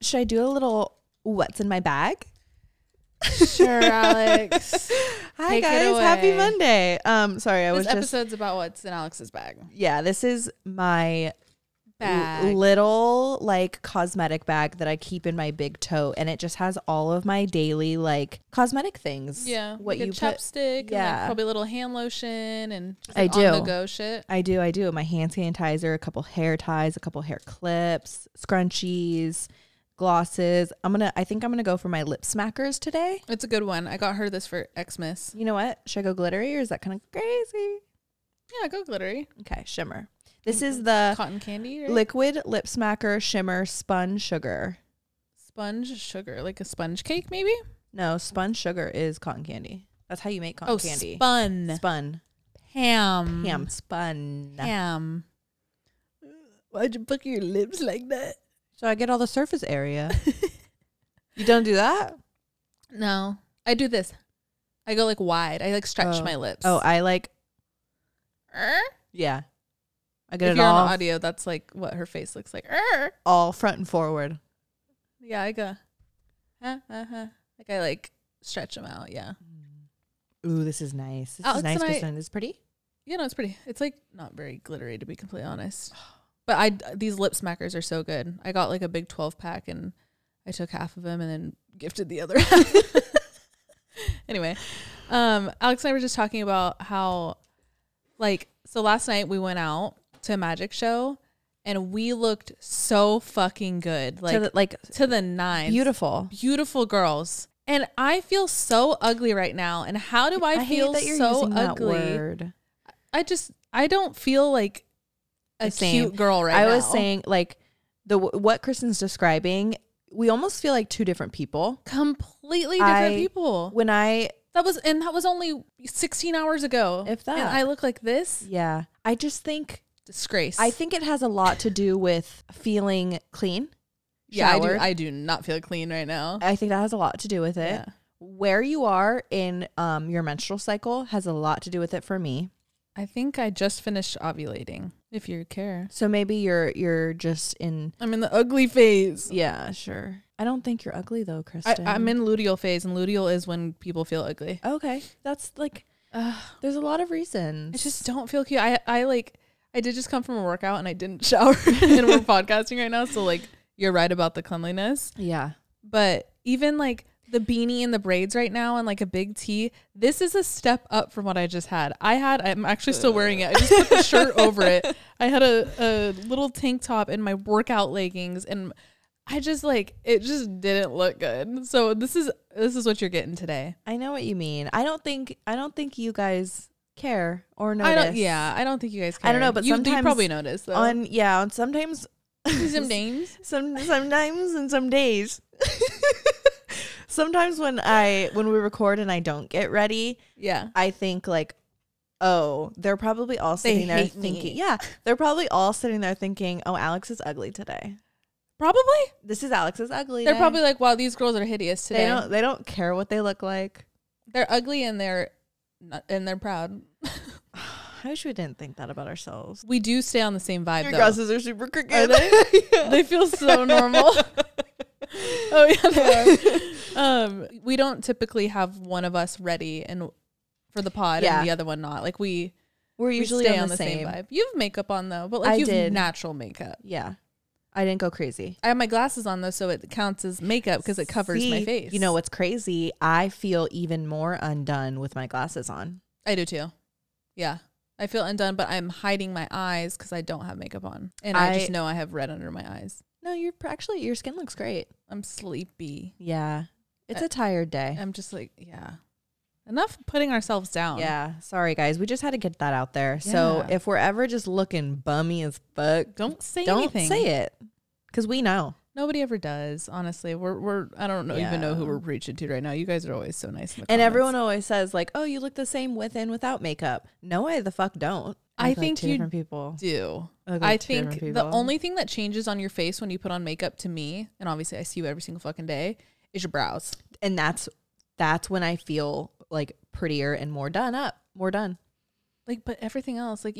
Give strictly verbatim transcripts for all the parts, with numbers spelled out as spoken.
should I do a little what's in my bag? Sure, Alex. Hi Take it guys, happy away. Monday. Um, sorry, I This was just episode's about what's in Alex's bag. yeah. This is my Bag. l- little like cosmetic bag that I keep in my big tote, and it just has all of my daily like cosmetic things. Yeah, what like you a put. chapstick, and Yeah. like probably a little hand lotion, and just, I like, do. on the go shit. I do, I do. My hand sanitizer, a couple hair ties, a couple hair clips, scrunchies, glosses. I'm gonna. I think I'm gonna go for my lip smackers today. It's a good one. I got her this for Xmas. You know what? Should I go glittery or is that kind of crazy? Yeah, go glittery. Okay, shimmer. This is the Cotton candy, right? liquid lip smacker shimmer sponge sugar. Sponge sugar, like a sponge cake, maybe. No, spun sugar is cotton candy. That's how you make cotton Oh, candy. spun. Spun. Ham. Ham. Spun. Ham. Why'd you pucker your lips like that? So I get all the surface area. You don't do that? No, I do this. I go like wide. I like stretch Oh. my lips. Oh, I like, Er? yeah. I get If it you're all, on audio, that's like what her face looks like. Er. all front and forward. Yeah, I go. Huh, uh, huh. Like I like stretch them out. Yeah. Ooh, this is nice. This Alex is nice, and I- Kristen. It's pretty. Yeah, no, it's pretty. It's like not very glittery to be completely honest. But I these lip smackers are so good. I got like a big twelve pack and I took half of them and then gifted the other half. Anyway, um, Alex and I were just talking about how, like, so last night we went out to a magic show and we looked so fucking good, like to the, like to the nines, beautiful. beautiful girls. And I feel so ugly right now. And how do I, I feel hate that you're so using that ugly? word. I just I don't feel like a The same. cute girl right I now. was saying like the what Kristen's describing, we almost feel like two different people. completely different I- people. When I That was and that was only sixteen hours ago. If that. And I look like this. yeah, I just think Disgrace. I think it has a lot to do with feeling clean. yeah, I do. showered. I do not feel clean right now. I think that has a lot to do with it. Yeah. Where you are in um your menstrual cycle has a lot to do with it for me. I think I just finished ovulating. If you care, So maybe you're you're just in I'm in the ugly phase. yeah, sure. I don't think you're ugly though, I, Kristen. I'm in luteal phase, and luteal is when people feel ugly. Okay, that's like Uh, there's a lot of reasons. I just don't feel cute. I I like I did just come from a workout and I didn't shower and we're podcasting right now. So like you're right about the cleanliness. yeah. But even like the beanie and the braids right now and like a big tee, this is a step up from what I just had. I had I'm actually still wearing it. I just put the shirt over it. I had a, a little tank top and my workout leggings and I just like it just didn't look good. So this is this is what you're getting today. I know what you mean. I don't think I don't think you guys care or notice. I don't yeah, I don't think you guys care. I don't know, but you, you sometimes probably notice though. On yeah, on sometimes some names. some sometimes and some days. Sometimes when I when we record and I don't get ready, Yeah. I think like, oh, they're probably all sitting there hate me. thinking, yeah, they're probably all sitting there thinking, oh, Alex is ugly today. Probably. This is Alex's ugly. They're day. probably like, wow, these girls are hideous today. they don't they don't care what they look like. They're ugly and they're not, and they're proud. I wish we didn't think that about ourselves. We do stay on the same vibe Your though. glasses are super crooked. Are they? Yeah. They feel so normal. Oh yeah, they are. Um, we don't typically have one of us ready and for the pod Yeah. and the other one not. Like we We're we usually stay on, on the, same. vibe. You have makeup on though, but like I you have did. natural makeup. Yeah. I didn't go crazy. I have my glasses on though, so it counts as makeup because it covers my See, face. You know what's crazy? I feel even more undone with my glasses on. I do too. Yeah. I feel undone, but I'm hiding my eyes because I don't have makeup on. And I, I- just know I have red under my eyes. No, you're pr- actually your skin looks great. I'm sleepy. Yeah. It's I- a tired day. I'm just like, yeah. Enough putting ourselves down. Yeah. Sorry guys. We just had to get that out there. So Yeah. if we're ever just looking bummy as fuck, Don't say don't anything. say it. Cause we know. Nobody ever does, honestly. We're we're I don't know even know who Yeah. we're preaching to right now. You guys are always so nice in the And comments. everyone always says like, oh, you look the same with and without makeup. No, I the fuck don't. I look like think two you different people. do. I look like I two different think people. the only thing that changes on your face when you put on makeup to me, and obviously I see you every single fucking day, is your brows. and that's that's when I feel like prettier and more done up, more done. Like, but everything else, like you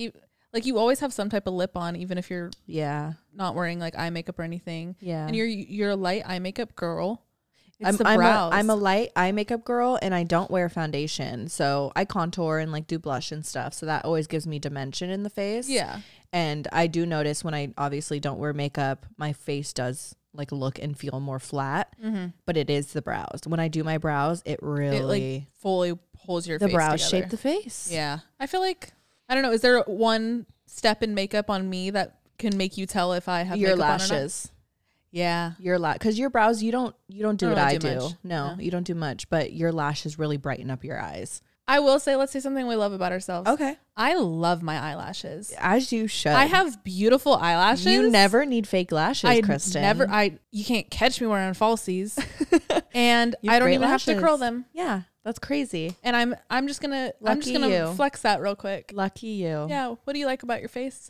Like you always have some type of lip on, even if you're Yeah. not wearing like eye makeup or anything. Yeah. And you're you're a light eye makeup girl. It's I'm the I'm a, brows. I'm a light eye makeup girl, and I don't wear foundation. So I contour and like do blush and stuff. So that always gives me dimension in the face. Yeah. And I do notice when I obviously don't wear makeup, my face does like look and feel more flat. Mm-hmm. But it is the brows. When I do my brows, it really It like fully pulls your the face brows together. shape the face. Yeah. I feel like, I don't know, is there one step in makeup on me that can make you tell if I have Your makeup on or not? lashes. Yeah. Your la because your brows, you don't you don't do I what don't I really do. do much. No, No. you don't do much. But your lashes really brighten up your eyes. I will say, let's say something we love about ourselves. Okay. I love my eyelashes. As you should. I have beautiful eyelashes. You never need fake lashes, I Kristen. never, I, you can't catch me wearing falsies. And You have I don't great even have to lashes. curl them. Yeah, that's crazy. And I'm, I'm just gonna, I'm just Lucky gonna you. flex that real quick. Lucky you. Yeah. What do you like about your face?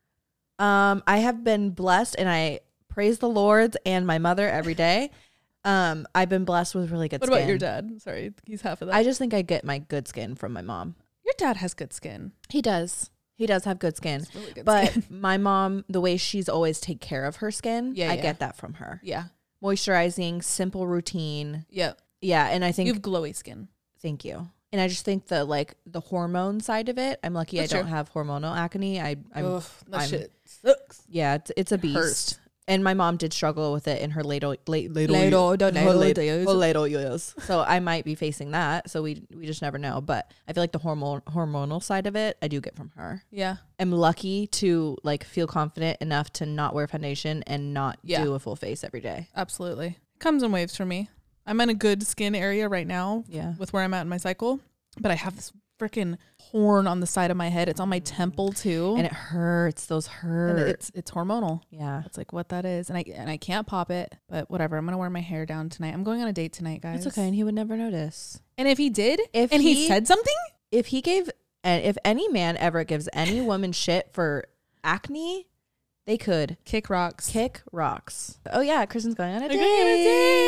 Um, I have been blessed, and I praise the Lord and my mother every day. Um, I've been blessed with really good What skin. about your dad? Sorry, he's half of that. I just think I get my good skin from my mom. Your dad has good skin. He does. He does have good skin. It's really good But skin. my mom, the way she's always take care of her skin, Yeah, I yeah. get that from her. Yeah. Moisturizing, simple routine. Yeah. Yeah, and I think You have glowy skin. thank you. And I just think the like the hormone side of it. I'm lucky That's I don't true. have hormonal acne. I I'm Ugh, that I'm- shit sucks. yeah, it's it's a beast. hurts. And my mom did struggle with it in her late late late Later- her later late- days. her later years. So I might be facing that. So we we just never know. But I feel like the hormone hormonal side of it, I do get from her. Yeah. I'm lucky to like feel confident enough to not wear foundation and not Yeah. do a full face every day. Absolutely. Comes in waves for me. I'm in a good skin area right now Yeah. with where I'm at in my cycle, but I have this freaking horn on the side of my head. It's on my temple too. And it hurts. Those And hurt. it's it's hormonal. yeah. That's like what that is. And I and I can't pop it, but whatever. I'm going to wear my hair down tonight. I'm going on a date tonight, guys. It's okay. And he would never notice. And if he did, If and he, he- said something, If he gave, and if any man ever gives any woman shit for acne, they could kick rocks. kick rocks. Oh yeah, Kristen's going on a I'm date. going on a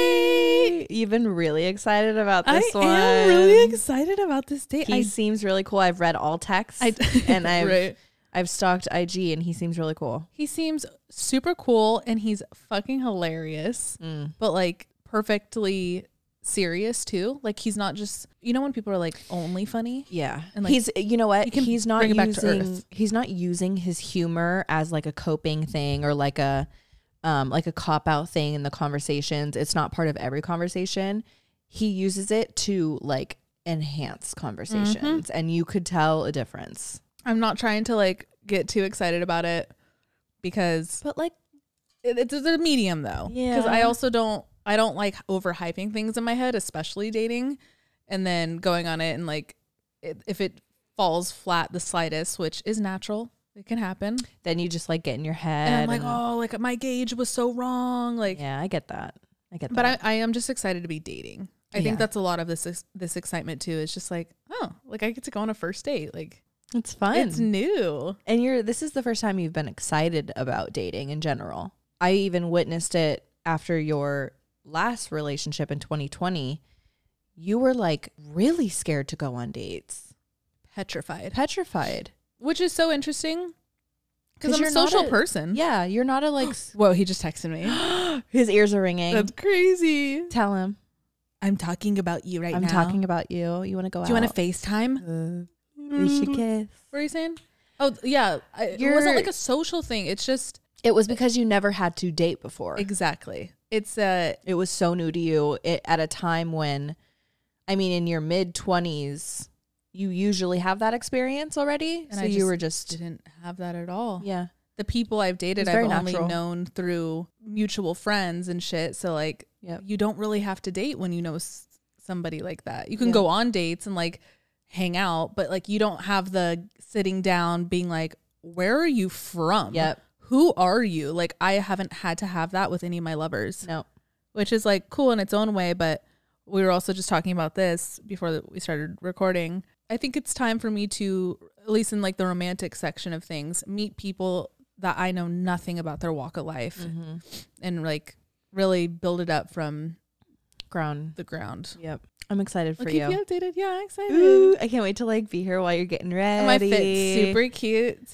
date. You've been really excited about I this one. am really excited about this date. He I, seems really cool. I've read all texts, I and I've right. I've stalked I G, and he seems really cool. He seems super cool and he's fucking hilarious, Mm. but like perfectly serious too. Like he's not just, you know, when people are like only funny. Yeah, And, like, he's you know what he can he's not bring it back to using earth. he's not using his humor as like a coping thing or like a um like a cop out thing in the conversations. It's not part of every conversation. He uses it to like enhance conversations, Mm-hmm. and you could tell a difference. I'm not trying to like get too excited about it because But like, it, it's a medium though. Because I Yeah. also don't, I don't like overhyping things in my head, especially dating, and then going on it and like it, if it falls flat the slightest, which is natural, it can happen. then you just like get in your head. And I'm like, and- oh, like my gauge was so wrong. Like, yeah, I get that. I get but I, that. I am just excited to be dating. I Yeah. think that's a lot of this ex- this excitement too. It's just like, oh, like I get to go on a first date. Like it's fun. it's new. And you're this is the first time you've been excited about dating in general. I even witnessed it after your last relationship in twenty twenty. You were like really scared to go on dates. Petrified. Petrified. Which is so interesting because 'Cause I'm a you're not social a- person. Yeah, you're not a like s- Whoa, he just texted me. his ears are ringing. That's crazy. Tell him. I'm talking about you right I'm now. talking about you. You want to go out? Do you want to FaceTime? Uh, we should kiss. What are you saying? Oh, yeah. I, it You're- wasn't like a social thing. It's just It was because you never had to date before. exactly. It's uh It was so new to you it, at a time when, I mean, in your mid twenties, you usually have that experience already. And so I you just were just, didn't have that at all. yeah. The people I've dated, It's I've very only natural. known through mutual friends and shit. So like, Yep. you don't really have to date when you know s- somebody like that. You can Yeah. go on dates and like hang out, but like you don't have the sitting down being like, where are you from? Yep. Who are you? Like I haven't had to have that with any of my lovers, No. which is like cool in its own way. But we were also just talking about this before we started recording. I think it's time for me to, at least in like the romantic section of things, meet people that I know nothing about their walk of life and like really build it up from Ground. the ground. Yep. I'm excited for I'll you. keep you updated. Yeah, I'm excited. Ooh, I can't wait to like be here while you're getting ready. And my fit's super cute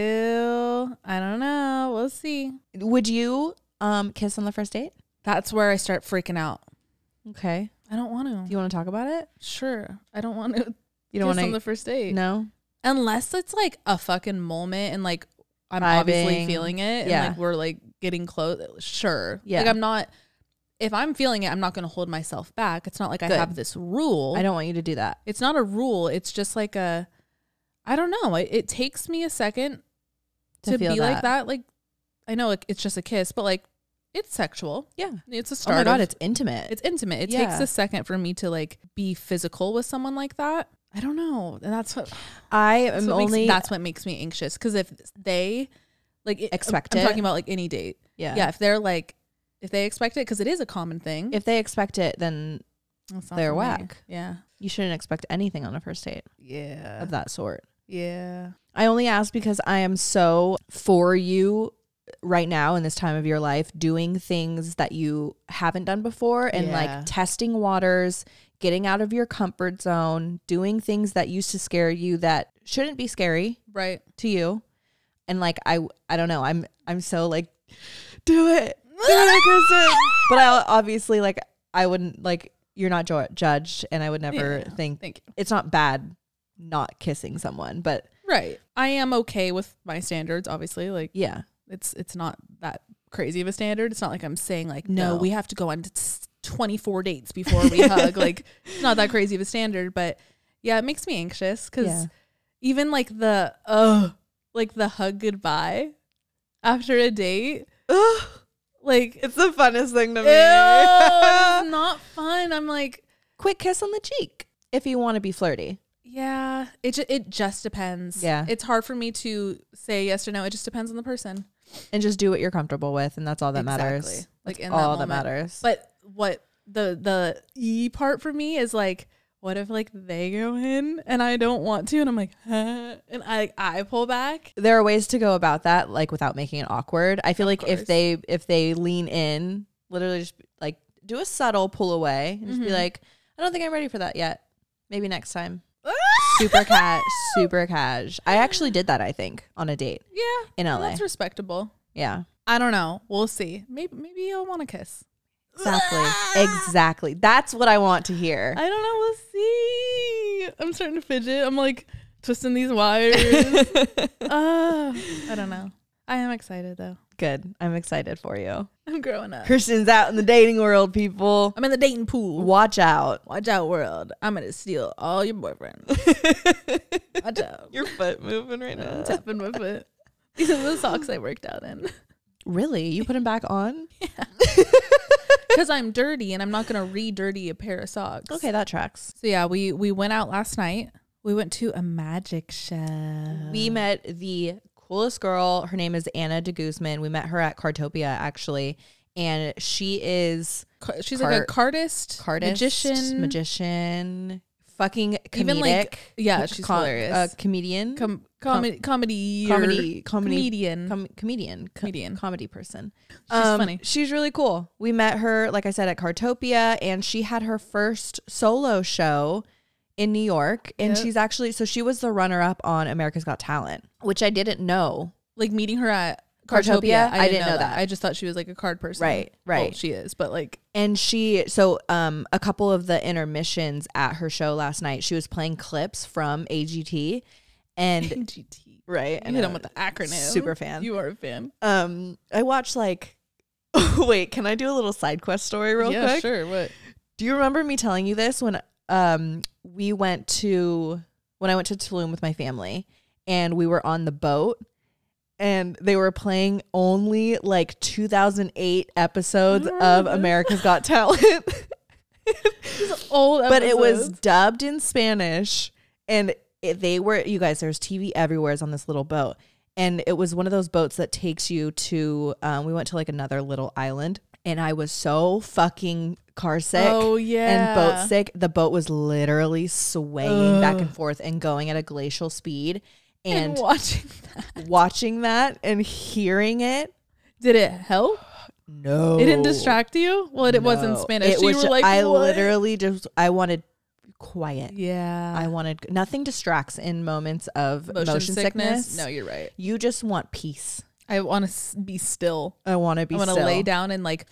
too. I don't know. We'll see. Would you um kiss on the first date? That's where I start freaking out. Okay. I don't want to. Do you want to talk about it? Sure. I don't want to. You don't want on to the first date. No. Unless it's like a fucking moment and like I'm Vibing. obviously feeling it and Yeah. like we're like getting close. Sure. Yeah. Like I'm not, if I'm feeling it, I'm not going to hold myself back. It's not like Good. I have this rule. I don't want you to do that. It's not a rule. It's just like a, I don't know. It, it takes me a second To to, feel be like that. that. Like, I know like, it's just a kiss, but like it's sexual. Yeah. It's a Oh start. my God, of- it's intimate. it's intimate. It Yeah. takes a second for me to like be physical with someone like that. I don't know. And that's what, I that's am what only makes, that's what makes me anxious. Cause if they like it, Expect I'm it? talking about like any date. yeah. Yeah. If they're like, if they expect it, cause it is a common thing. If they expect it, then That's not they're for me. whack. Yeah. you shouldn't expect anything on a first date Yeah. of that sort. Yeah. I only ask because I am so for you right now in this time of your life, doing things that you haven't done before and Yeah. like testing waters, getting out of your comfort zone, doing things that used to scare you that shouldn't be scary Right. to you. And like, I, I don't know, I'm, I'm so like, do it, do it, Kristen. But I obviously like, I wouldn't like, you're not jo- judged and I would never Yeah. think Thank you. it's not bad not kissing someone, but Right. I am okay with my standards, obviously. Like yeah. it's it's not that crazy of a standard. It's not like I'm saying like, no, No. we have to go on t- twenty-four dates before we hug. Like it's not that crazy of a standard, but yeah, it makes me anxious because Yeah. even like the uh like the hug goodbye after a date, like It's the funnest thing to ew, it's not fun. I'm like, Quick kiss on the cheek if you want to be flirty. yeah, it ju- it just depends. Yeah. It's hard for me to say yes or no. It just depends on the person. And just do what you're comfortable with, and that's all that matters. Exactly. Like in all that, that moment. matters. But what the the E part for me is like, what if like they go in and I don't want to, and I'm like, huh? And I I pull back. There are ways to go about that, like without making it awkward. I feel Of like course. if they if they lean in, literally just like do a subtle pull away, and just be Mhm. like, I don't think I'm ready for that yet. Maybe next time. Super cat, super cash. I actually did that. I think on a date Yeah, in L A. that's respectable. Yeah, I don't know. We'll see. Maybe maybe I'll want to kiss. exactly, exactly. That's what I want to hear. I don't know. We'll see. I'm starting to fidget. I'm like twisting these wires. uh, I don't know. I am excited though. Good. I'm excited for you. I'm growing up. Kristen's out in the dating world, people. I'm in the dating pool. Watch out. Watch out, world. I'm gonna steal all your boyfriends. Watch out. Your foot moving right I'm tapping my foot. These are the socks I worked out in. Really? You put them back on? Because I'm dirty and I'm not gonna re-dirty a pair of socks. Okay, that tracks. So yeah, we we went out last night. We went to a magic show. We met the coolest girl. Her name is Anna de Guzman. We met her at Cartopia, actually. And she is Ca- She's Cart- like a cardist, cartist, magician, magician, fucking comedic. Even, like, yeah, she's com- hilarious. Uh, comedian. com- comedy, comedy, comedy, comedy, comedian. com- comedian, co- Comedian. comedy person. She's funny. She's really cool. We met her, like I said, at Cartopia, and she had her first solo show in New York. And Yep. she's actually, so she was the runner up on America's Got Talent, which I didn't know. Like meeting her at Cartopia? Cartopia, I didn't know that. I just thought she was like a card person. Right, Well, right. she is, but like, And she, so um, a couple of the intermissions at her show last night, she was playing clips from A G T. And G T. right, You hit them with the acronym. Super fan. You are a fan. um, I watched like, wait, can I do a little side quest story real yeah, quick? sure. What? Do you remember me telling you this when um we went to when I went to Tulum with my family and we were on the boat and they were playing only like two thousand eight episodes of America's Got Talent. Old, But it was episodes. dubbed in Spanish and it, they were, you guys, there's T V everywhere on this little boat. And it was one of those boats that takes you to, um, we went to like another little island and I was so fucking car sick. Oh yeah, And boat sick. The boat was literally swaying Ugh. back and forth and going at a glacial speed. And, And watching that, watching that and hearing it, did it help? no, It didn't distract you. Well, it, it was in No. Spanish. It so was you ju- were like, I what? literally just I wanted quiet. Yeah. I wanted nothing distracts in moments of motion, motion, sickness. sickness. No, you're right. You just want peace. I want to s- be still. I want to be I want to still. lay down and like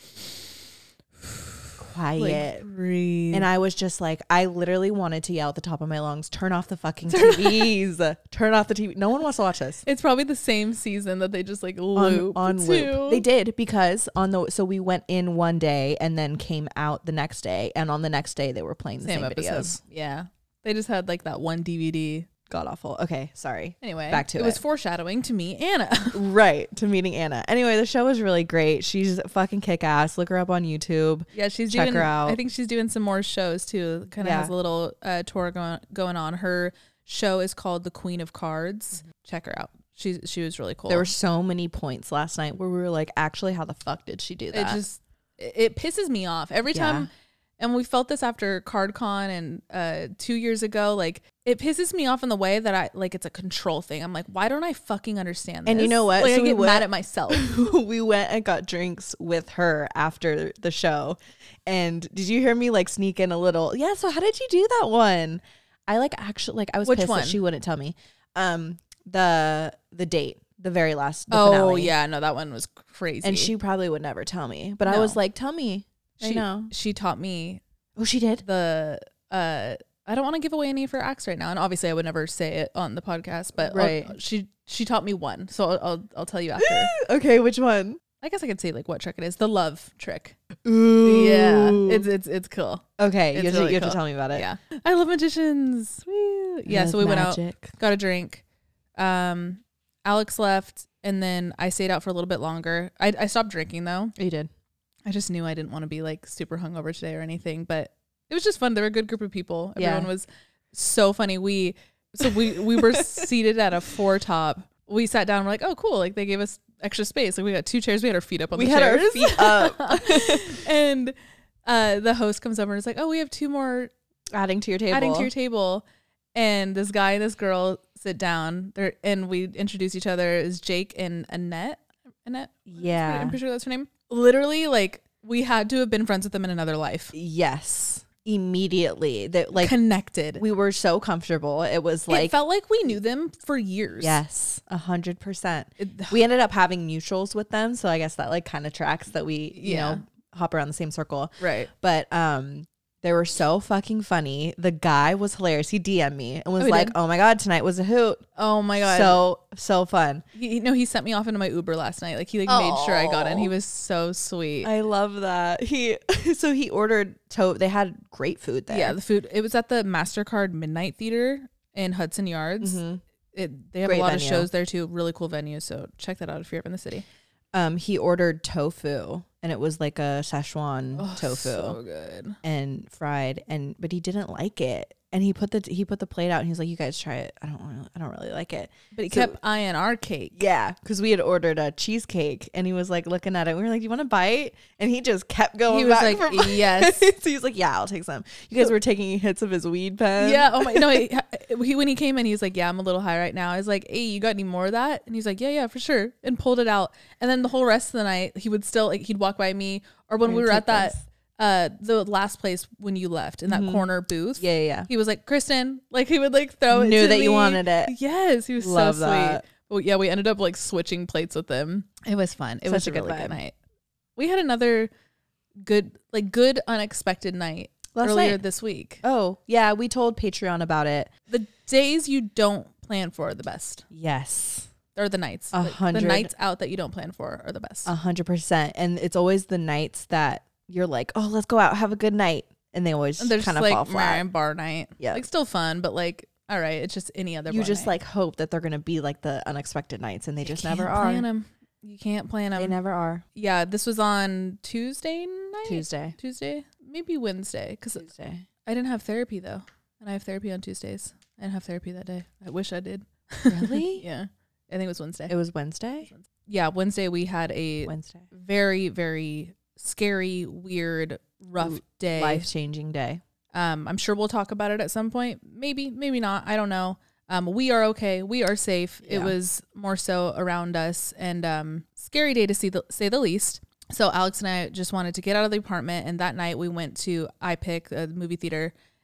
quiet. Like, breathe. And I was just like, I literally wanted to yell at the top of my lungs, turn off the fucking T Vs. Turn off the T V. No one wants to watch this. It's probably the same season that they just like loop on, on too. loop. They did because on the so we went in one day and then came out the next day, and on the next day they were playing the same, same videos. Yeah. They just had like that one D V D. God awful. Okay, sorry. Anyway, back to it. it. It was foreshadowing to me, Anna. Right, to meeting Anna. Anyway, the show was really great. She's fucking kick ass. Look her up on YouTube. Yeah, she's Check doing. her out. I think she's doing some more shows too. Kind of Yeah. has a little uh, tour going going on. Her show is called The Queen of Cards. Mm-hmm. Check her out. She she was really cool. There were so many points last night where we were like, actually, how the fuck did she do that? It just it, it pisses me off every time. Yeah. And we felt this after CardCon and uh, two years ago. Like, it pisses me off in the way that I, like, it's a control thing. I'm like, why don't I fucking understand this? And you know what? Like, So I we get went- mad at myself. we went and got drinks with her after the show. And did you hear me like sneak in a little? Yeah. So how did you do that one? I like actually like I was Which pissed one? that she wouldn't tell me. Um, the the date, the very last. The Oh, finale. yeah. No, that one was crazy. And she probably would never tell me, but I No. was like, tell me. I she, know. she taught me Oh, she did. the, uh, I don't want to give away any of her acts right now. And obviously I would never say it on the podcast, but I'll- Right. she, she taught me one. So I'll, I'll, I'll tell you after. Okay, which one? I guess I could say like what trick it is. The love trick. Ooh. Yeah. It's, it's, it's cool. okay. it's You have, to, really you have to cool. tell me about it. Yeah. I love magicians. Woo. Yeah. So we went out, Magic. got a drink. Um, Alex left, and then I stayed out for a little bit longer. I, I stopped drinking though. You did. I just knew I didn't want to be like super hungover today or anything, but it was just fun. They were a good group of people. Everyone Yeah. was so funny. We, so we, we were seated at a four top. We sat down. We're like, oh, cool. Like they gave us extra space. Like we got two chairs. We had our feet up on We the had chairs. our feet up. And uh, the host comes over and is like, oh, we have two more Adding to your table. adding to your table. And this guy and this girl sit down there, and we introduce each other as Jake and Annette. Annette? Yeah. I'm pretty sure that's her name. Literally, like, we had to have been friends with them in another life. Yes. Immediately. That like Connected. we were so comfortable. It was like it felt like we knew them for years. yes, a hundred percent. It- We ended up having mutuals with them, so I guess that like kind of tracks that we you Yeah. know hop around the same circle. Right. But um, they were so fucking funny. The guy was hilarious. He D M'd me and was Oh, he like, did? "Oh my god, tonight was a hoot." Oh my God. So so fun. He, no, he sent me off into my Uber last night. Like, he like made sure I got in. He was so sweet. I love that. He so he ordered to. They had great food there. Yeah, the food. It was at the MasterCard Midnight Theater in Hudson Yards. Mhm. It, they have Great a lot venue. of shows there too. Really cool venue. So check that out if you're ever in the city. Um, he ordered tofu, and it was like a Szechuan Oh, tofu. so good. And fried, and but he didn't like it, and he put the he put the plate out, and he's like, "You guys try it. I don't want. I don't really like it." But he So- kept eyeing our cake. Yeah, because we had ordered a cheesecake, and he was like looking at it. We were like, "Do you want to bite?" And he just kept going. He was back like, for bites. "Yes." So he was like, "Yeah, I'll take some." You guys were taking hits of his weed pen. Yeah. Oh my. No. He, he when he came in, he was like, "Yeah, I'm a little high right now." I was like, "Hey, you got any more of that?" And he's like, "Yeah, yeah, for sure." And pulled it out. And then the whole rest of the night, he would still like he'd walk by me, or when I'm we were gonna at take that this. uh the last place when you left in that Mhm. corner booth. yeah, yeah. yeah. He was like, "Kristen," like he would like throw it. Knew to that you me. wanted it. Yes, he was Love so that. sweet. But yeah, we ended up like switching plates with them. It was fun. It Such was a a good really vibe. good night. We had another good, like good unexpected night Last earlier night. this week. Oh, yeah. We told Patreon about it. The days you don't plan for are the best. Yes. Or the nights. A Like, hundred- the nights out that you don't plan for are the best. A hundred percent. And it's always the nights that you're like, "Oh, let's go out, have a good night," and they always and there's kind just of like fall flat. Marion bar night. Yeah. Like still fun, but like, all right, it's just any other You bar just night. like hope that they're gonna be like the unexpected nights, and they just never Can't are. plan 'em. You can't plan them. They never are. Yeah, this was on Tuesday night. Tuesday. Tuesday, maybe Wednesday, because Tuesday. I didn't have therapy though, and I have therapy on Tuesdays. I didn't have therapy that day. I wish I did. Really? Yeah, I think it was Wednesday. It was Wednesday. Yeah, Wednesday we had a Wednesday. very, very scary, weird, rough L- day. Life changing day. Um, I'm sure we'll talk about it at some point. Maybe, maybe not. I don't know. Um, we are okay. We are safe. It Yeah. was more so around us, and um, scary day to see the say the least. So Alex and I just wanted to get out of the apartment, and that night we went to iPic, uh, the movie theater,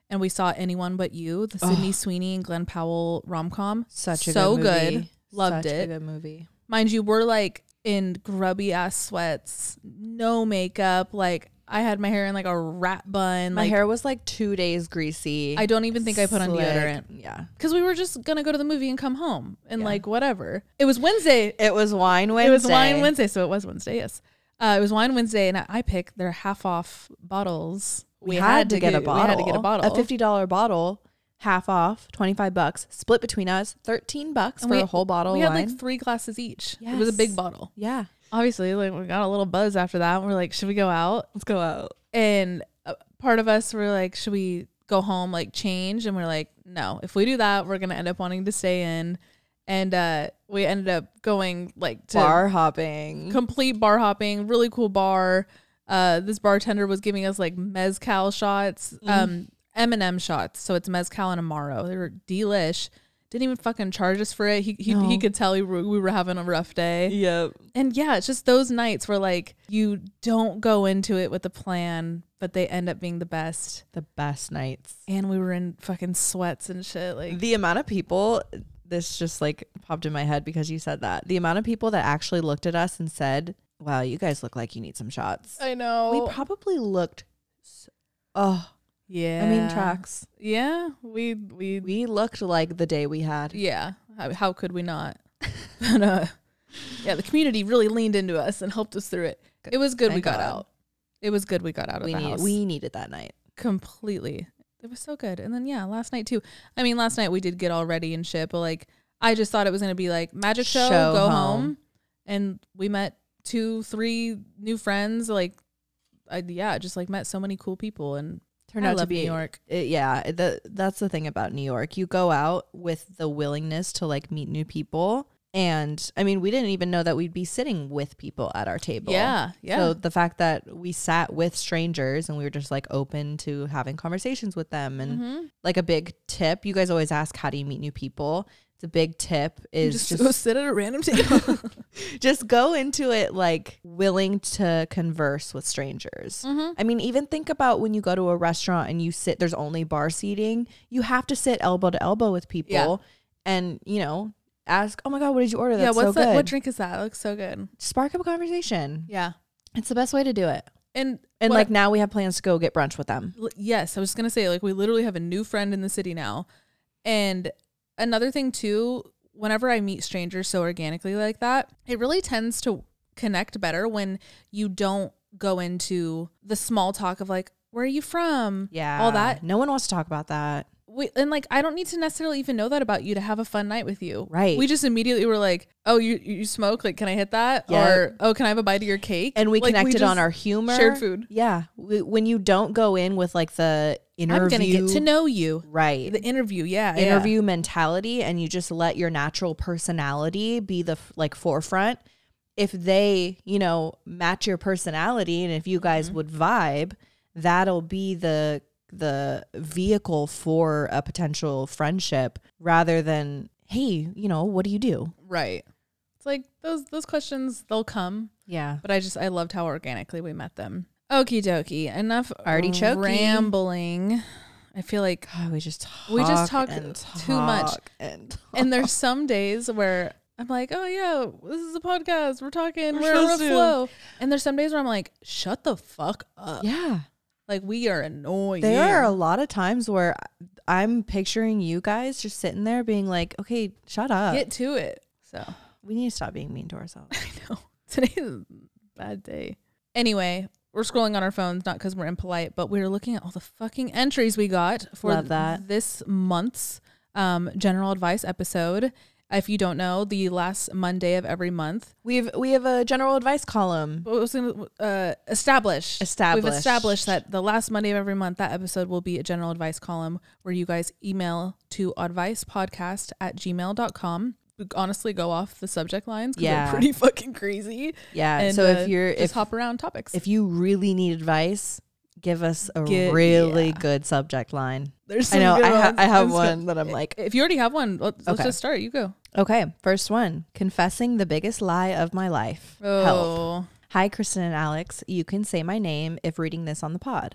and we saw Anyone But You, the Sydney Sweeney and Glenn Powell rom-com. Such a so good movie. good. Loved Such it. a good movie. Mind you, we're like in grubby ass sweats, no makeup. Like I had my hair in like a rat bun. My like, hair was like two days greasy. I don't even think I put on slick. deodorant. Yeah. Because we were just going to go to the movie and come home and Yeah. like whatever. It was Wednesday. It was Wine Wednesday. It was Wine Wednesday. So it was Wednesday, yes. Uh, it was Wine Wednesday, and I picked their half off bottles. We, had, to get, a bottle. We had to get a bottle. A fifty dollars bottle, half off, twenty-five bucks, split between us, thirteen bucks And for we- a whole bottle We of had wine. like three glasses each. It was a big Yes. bottle. Yeah. Obviously, like we got a little buzz after that. And we're like, should we go out? Let's go out. And uh, part of us were like, should we go home, like change? And we're like, no, if we do that, we're going to end up wanting to stay in. And uh, we ended up going like to Bar hopping. complete bar hopping, really cool bar. Uh, this bartender was giving us like mezcal shots, Mm. um, M and M shots. So it's mezcal and Amaro. They were delish. Didn't even fucking charge us for it. He he, No. he could tell we were, we were having a rough day. Yep. And yeah, it's just those nights where like you don't go into it with a plan, but they end up being the best. The best nights. And we were in fucking sweats and shit. Like The amount of people, this just like popped in my head because you said that. The amount of people that actually looked at us and said, wow, you guys look like you need some shots. I know. We probably looked, so, oh, yeah. I mean, tracks. Yeah, we we We looked like the day we had. yeah. How, how could we not? But uh, yeah, the community really leaned into us and helped us through it. It was good. Thank we got God. out. It was good. We got out of We, the need, house. we needed that night. Completely. It was so good. And then yeah, last night too. I mean, last night we did get all ready and shit, but like I just thought it was gonna be like magic show, Show go home. home, and we met two, three new friends. Like, I yeah, just like met so many cool people and Turned I out to love be New York. It, yeah, the, that's the thing about New York. You go out with the willingness to like meet new people. And I mean, we didn't even know that we'd be sitting with people at our table. Yeah, yeah. So the fact that we sat with strangers and we were just like open to having conversations with them. And Mm-hmm. like a big tip, you guys always ask, how do you meet new people? It's a big tip is just, just go sit at a random table. just go into it like willing to converse with strangers. Mhm. I mean, even think about when you go to a restaurant and you sit, there's only bar seating. You have to sit elbow to elbow with people Yeah. and, you know, ask, oh my God, what did you order? That's Yeah, what's so that? good. What drink is that? It looks so good. Spark up a conversation. Yeah. It's the best way to do it. And And what- like now we have plans to go get brunch with them. L- yes, I was gonna say like we literally have a new friend in the city now. And another thing too, whenever I meet strangers so organically like that, it really tends to connect better when you don't go into the small talk of like, where are you from? Yeah. All that. No one wants to talk about that. We, and like I don't need to necessarily even know that about you to have a fun night with you. Right. We just immediately were like, oh, you you smoke? Like, can I hit that? Yeah. Or oh, can I have a bite of your cake? And we Like, connected just on our humor. shared food. Yeah. We, when you don't go in with like the interview. I'm gonna get to know you. Right. The interview, yeah. yeah. interview mentality and you just let your natural personality be the f- like forefront. If they, you know, match your personality and if you guys Mm-hmm. would vibe, that'll be the the vehicle for a potential friendship rather than, hey, you know, what do you do? Right. It's like those those questions, they'll come. Yeah. But I just I loved how organically we met them. Okie dokie. Enough Artichoke-y. rambling. I feel like God, we just talk We just talk and too much. talk And, and there's some days where I'm like, oh yeah, this is a podcast. We're talking, We're we're, we're supposed to. flow. And there's some days where I'm like, shut the fuck up. yeah. Like we are annoying. There are a lot of times where I'm picturing you guys just sitting there being like, okay, shut up. Get to it. So We need to stop being mean to ourselves. I know. Today is a bad day. Anyway, we're scrolling on our phones, not because we're impolite, but we're looking at all the fucking entries we got for Love that. this month's um, general advice episode. If you don't know, the last Monday of every month, We've we have a general advice column. what was gonna, uh, established. Established. We've established that the last Monday of every month, that episode will be a general advice column where you guys email to advicepodcast at gmail dot com. Honestly, go off the subject lines because Yeah. they're pretty fucking crazy. Yeah. And, so uh, if you're just if hop around topics. if you really need advice, give us a Get- really yeah. good subject line. There's I know good I, ha- ones. I have Let's go. one that I'm like, If you already have one, let's, let's Okay. just start. You go. okay, first one, confessing the biggest lie of my life. Help. Oh, Hi, Kristen and Alex. You can say my name if reading this on the pod.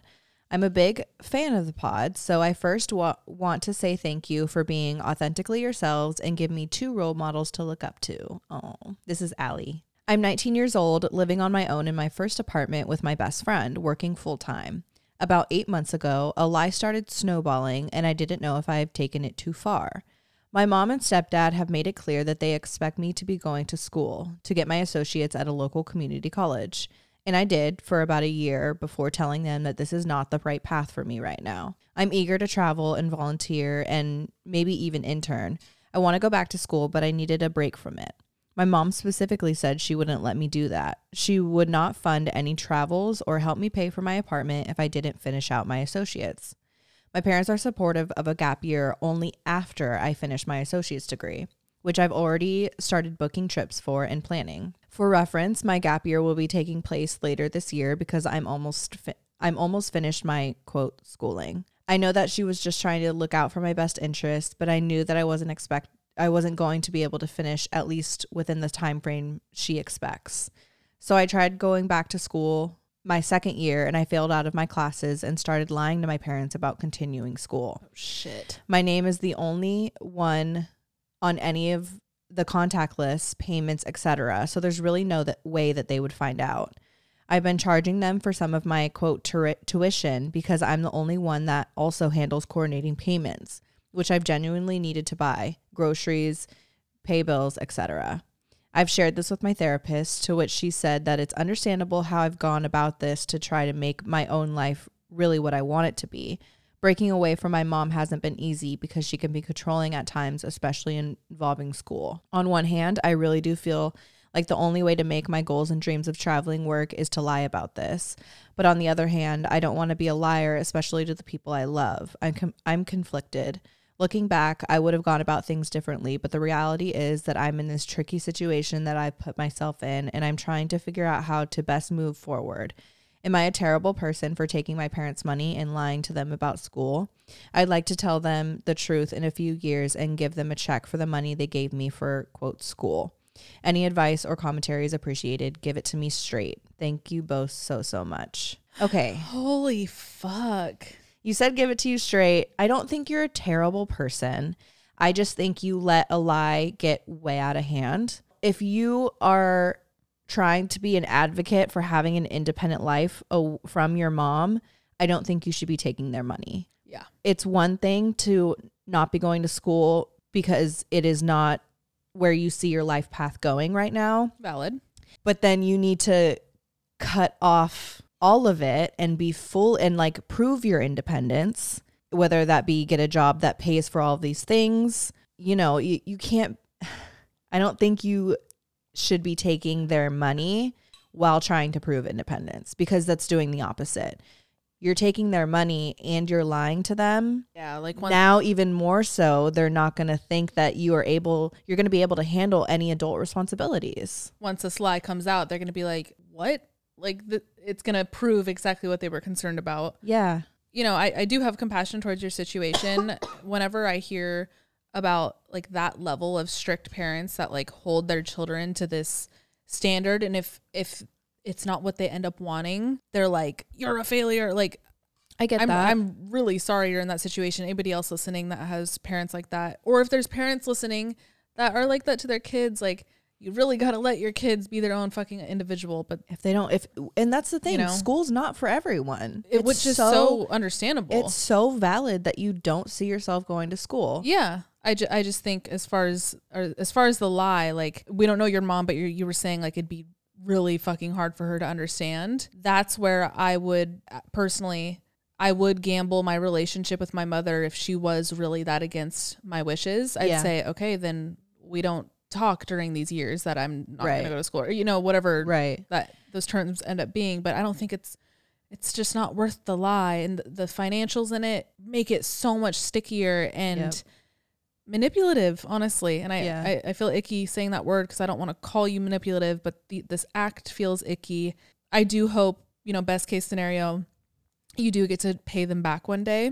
I'm a big fan of the pod, so I first wa- want to say thank you for being authentically yourselves and give me two role models to look up to. Oh, this is Allie. I'm nineteen years old, living on my own in my first apartment with my best friend, working full-time. About eight months ago, a lie started snowballing, and I didn't know if I had taken it too far. My mom and stepdad have made it clear that they expect me to be going to school to get my associates at a local community college. And I did for about a year before telling them that this is not the right path for me right now. I'm eager to travel and volunteer and maybe even intern. I want to go back to school, but I needed a break from it. My mom specifically said she wouldn't let me do that. She would not fund any travels or help me pay for my apartment if I didn't finish out my associates. My parents are supportive of a gap year only after I finish my associate's degree, which I've already started booking trips for and planning. For reference, my gap year will be taking place later this year because I'm almost fi- I'm almost finished my, quote, schooling. I know that she was just trying to look out for my best interest, but I knew that I wasn't expect I wasn't going to be able to finish at least within the time frame she expects. So I tried going back to school my second year and I failed out of my classes and started lying to my parents about continuing school. Oh, shit. My name is the only one on any of the contact lists, payments, et cetera. So there's really no that way that they would find out. I've been charging them for some of my, quote, tu- tuition because I'm the only one that also handles coordinating payments, which I've genuinely needed to buy, groceries, pay bills, et cetera. I've shared this with my therapist, to which she said that it's understandable how I've gone about this to try to make my own life really what I want it to be. Breaking away from my mom hasn't been easy because she can be controlling at times, especially involving school. On one hand, I really do feel like the only way to make my goals and dreams of traveling work is to lie about this. But on the other hand, I don't want to be a liar, especially to the people I love. I'm com- I'm conflicted. Looking back, I would have gone about things differently, but the reality is that I'm in this tricky situation that I've put myself in, and I'm trying to figure out how to best move forward. Am I a terrible person for taking my parents' money and lying to them about school? I'd like to tell them the truth in a few years and give them a check for the money they gave me for, quote, school. Any advice or commentary is appreciated. Give it to me straight. Thank you both so, so much. Okay. Holy fuck. You said give it to you straight. I don't think you're a terrible person. I just think you let a lie get way out of hand. If you are trying to be an advocate for having an independent life oh, from your mom, I don't think you should be taking their money. Yeah. It's one thing to not be going to school because it is not where you see your life path going right now. Valid. But then you need to cut off all of it and be full and like prove your independence, whether that be get a job that pays for all of these things. You know, you, you can't, I don't think you should be taking their money while trying to prove independence, because that's doing the opposite. You're taking their money and you're lying to them. Yeah, like one- now even more so, they're not going to think that you are able, you're going to be able to handle any adult responsibilities. Once this lie comes out, they're going to be like, what? Like the, it's going to prove exactly what they were concerned about. Yeah. You know, I, I do have compassion towards your situation. Whenever I hear about like that level of strict parents that like hold their children to this standard, and if if it's not what they end up wanting, they're like, you're a failure. Like, I get I'm, that. I'm really sorry you're in that situation. Anybody else listening that has parents like that, or if there's parents listening that are like that to their kids, like, you really got to let your kids be their own fucking individual. But if they don't, if, and that's the thing, you know, school's not for everyone. It, which is so, so understandable. It's so valid that you don't see yourself going to school. Yeah. I, ju- I just think as far as, or as far as the lie, like, we don't know your mom, but you you were saying like it'd be really fucking hard for her to understand. That's where I would personally, I would gamble my relationship with my mother if she was really that against my wishes. I'd yeah. say, okay, then we don't talk during these years that I'm not right. going to go to school, or, you know, whatever right. that those terms end up being. But I don't think it's, it's just not worth the lie, and the, the financials in it make it so much stickier and yep. manipulative, honestly. And I, yeah. I, I feel icky saying that word because I don't want to call you manipulative, but the, this act feels icky. I do hope, you know, best case scenario, you do get to pay them back one day.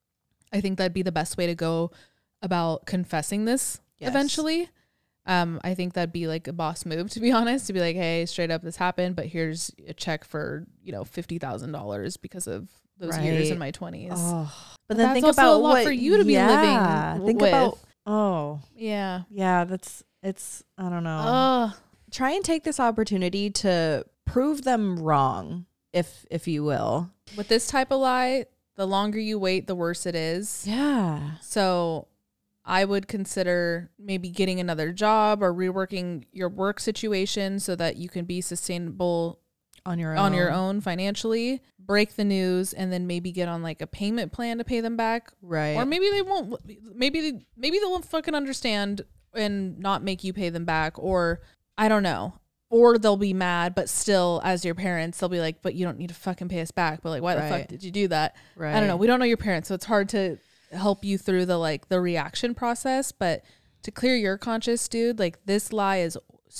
I think that'd be the best way to go about confessing this yes. eventually. Um, I think that'd be like a boss move, to be honest, to be like, hey, straight up, this happened, but here's a check for, you know, fifty thousand dollars because of those years Right. in my twenties. Oh. But But then that's think also about a lot what for you to be yeah, living Think with. about oh Yeah. yeah, that's it's I don't know. Ugh. Try and take this opportunity to prove them wrong, if if you will. With this type of lie, the longer you wait, the worse it is. Yeah. So I would consider maybe getting another job or reworking your work situation so that you can be sustainable On your own. on your own financially. Break the news and then maybe get on like a payment plan to pay them back. Right. Or maybe they won't. Maybe they, maybe they won't fucking understand and not make you pay them back. Or I don't know. Or they'll be mad, but still, as your parents, they'll be like, "But you don't need to fucking pay us back." But like, why the Right. fuck did you do that? Right. I don't know. We don't know your parents, so it's hard to help you through the like the reaction process. But to clear your conscience, dude, like this lie is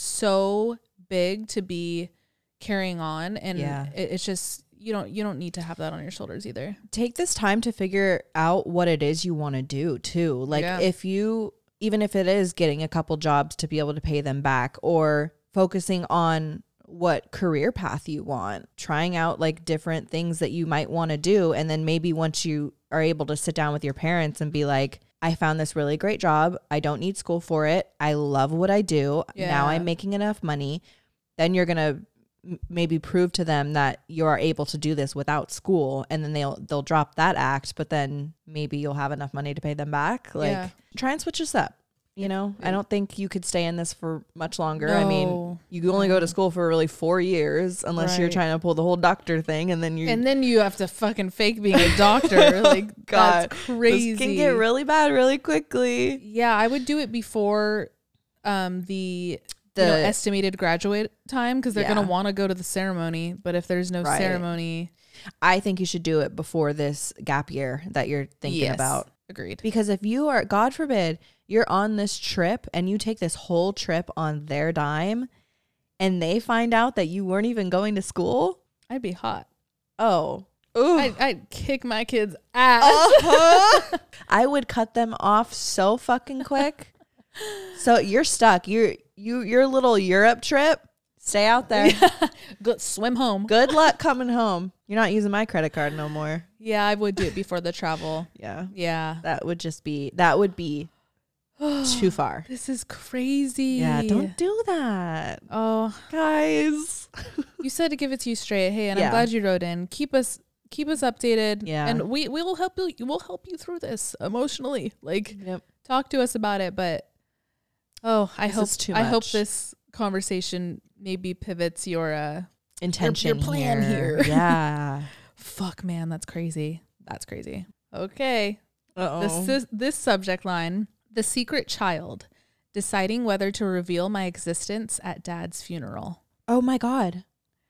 so big to be carrying on, and Yeah. it, it's just you don't you don't need to have that on your shoulders either. Take this time to figure out what it is you want to do too. Like Yeah. if you, even if it is getting a couple jobs to be able to pay them back, or focusing on what career path you want, trying out like different things that you might want to do. And then maybe once you are able to sit down with your parents and be like, I found this really great job. I don't need school for it. I love what I do. Now Yeah. I'm making enough money. Then you're going to m- maybe prove to them that you are able to do this without school, and then they'll they'll drop that act, but then maybe you'll have enough money to pay them back. Like Yeah. try and switch this up. You know, I don't think you could stay in this for much longer. I mean, No. you only go to school for really four years unless you're Right. trying to pull the whole doctor thing, and then you And then you have to fucking fake being a doctor. Like God, that's crazy. this can get really bad really quickly. Yeah, I would do it before um the The you know, estimated graduate time because they're Yeah. gonna want to go to the ceremony. But if there's no Right. ceremony, I think you should do it before this gap year that you're thinking yes, about. agreed. Because if you are, God forbid, you're on this trip and you take this whole trip on their dime and they find out that you weren't even going to school, I'd be hot. oh, ooh. I'd, I'd kick my kids' ass. Uh-huh. I would cut them off so fucking quick. So you're stuck. You're you your little Europe trip. Stay out there. Go swim home. Good luck coming home. You're not using my credit card no more. Yeah, I would do it before the travel. Yeah. Yeah. That would just be that would be too far. This is crazy. Yeah, don't do that. Oh, Guys. you said to give it to you straight. Hey, and Yeah. I'm glad you wrote in. Keep us keep us updated. Yeah. And we we will help you we'll help you through this emotionally. Like Yep. talk to us about it, but oh, I This hope is too I hope much. this conversation maybe pivots your uh Intention your plan here. Yeah. fuck man, that's crazy. That's crazy. Okay. Uh-oh. This is this subject line, the secret child, deciding whether to reveal my existence at dad's funeral. Oh my God.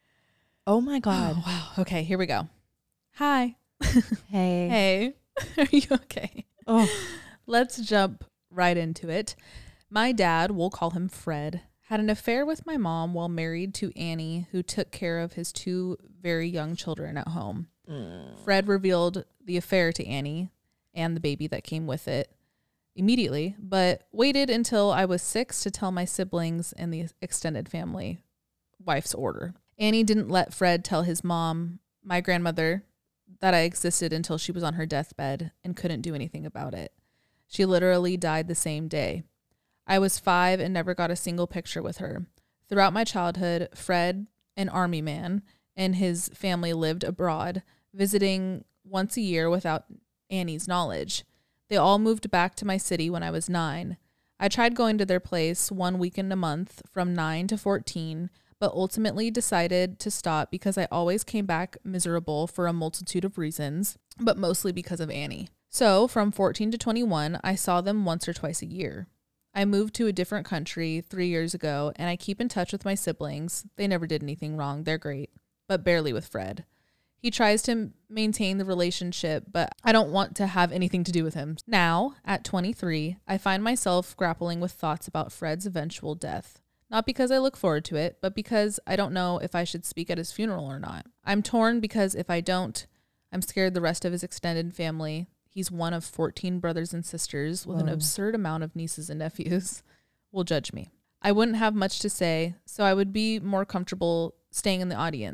Oh my God. Oh, wow. Okay, here we go. Hi. Hey. Hey. Are you okay? Oh. Let's jump right into it. My dad, we'll call him Fred, had an affair with my mom while married to Annie, who took care of his two very young children at home. Mm. Fred revealed the affair to Annie and the baby that came with it immediately, but waited until I was six to tell my siblings and the extended family, wife's order. Annie didn't let Fred tell his mom, my grandmother, that I existed until she was on her deathbed and couldn't do anything about it. She literally died the same day. I was five and never got a single picture with her. Throughout my childhood, Fred, an army man, and his family lived abroad, visiting once a year without Annie's knowledge. They all moved back to my city when I was nine. I tried going to their place one weekend a month from nine to fourteen, but ultimately decided to stop because I always came back miserable for a multitude of reasons, but mostly because of Annie. So from fourteen to twenty-one, I saw them once or twice a year. I moved to a different country three years ago, and I keep in touch with my siblings. They never did anything wrong. They're great, but barely with Fred. He tries to maintain the relationship, but I don't want to have anything to do with him. Now, at twenty-three, I find myself grappling with thoughts about Fred's eventual death. Not because I look forward to it, but because I don't know if I should speak at his funeral or not. I'm torn because if I don't, I'm scared the rest of his extended family, he's one of fourteen brothers and sisters with Whoa. an absurd amount of nieces and nephews, will judge me. I wouldn't have much to say, so I would be more comfortable staying in the audience.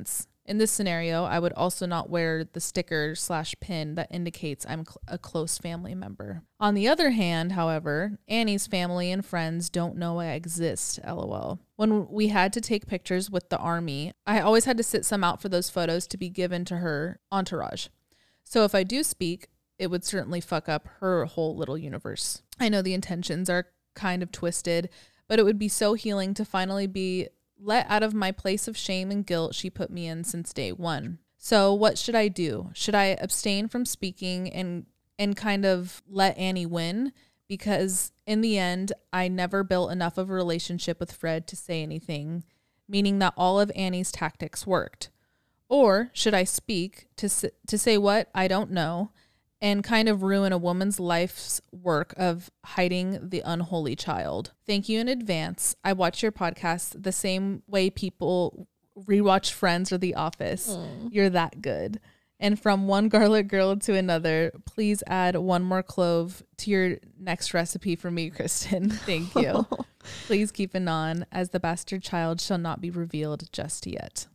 In this scenario, I would also not wear the sticker slash pin that indicates I'm cl- a close family member. On the other hand, however, Annie's family and friends don't know I exist, lol. When we had to take pictures with the army, I always had to sit some out for those photos to be given to her entourage. So if I do speak, it would certainly fuck up her whole little universe. I know the intentions are kind of twisted, but it would be so healing to finally be let out of my place of shame and guilt she put me in since day one. So what should I do? Should I abstain from speaking and and kind of let Annie win? Because in the end, I never built enough of a relationship with Fred to say anything, meaning that all of Annie's tactics worked. Or should I speak to to say what I don't know and kind of ruin a woman's life's work of hiding the unholy child? Thank you in advance. I watch your podcast the same way people rewatch Friends or The Office. Mm. You're that good. And from one garlic girl to another, please add one more clove to your next recipe for me, Kristen. Thank you. Please keep it on, as the bastard child shall not be revealed just yet.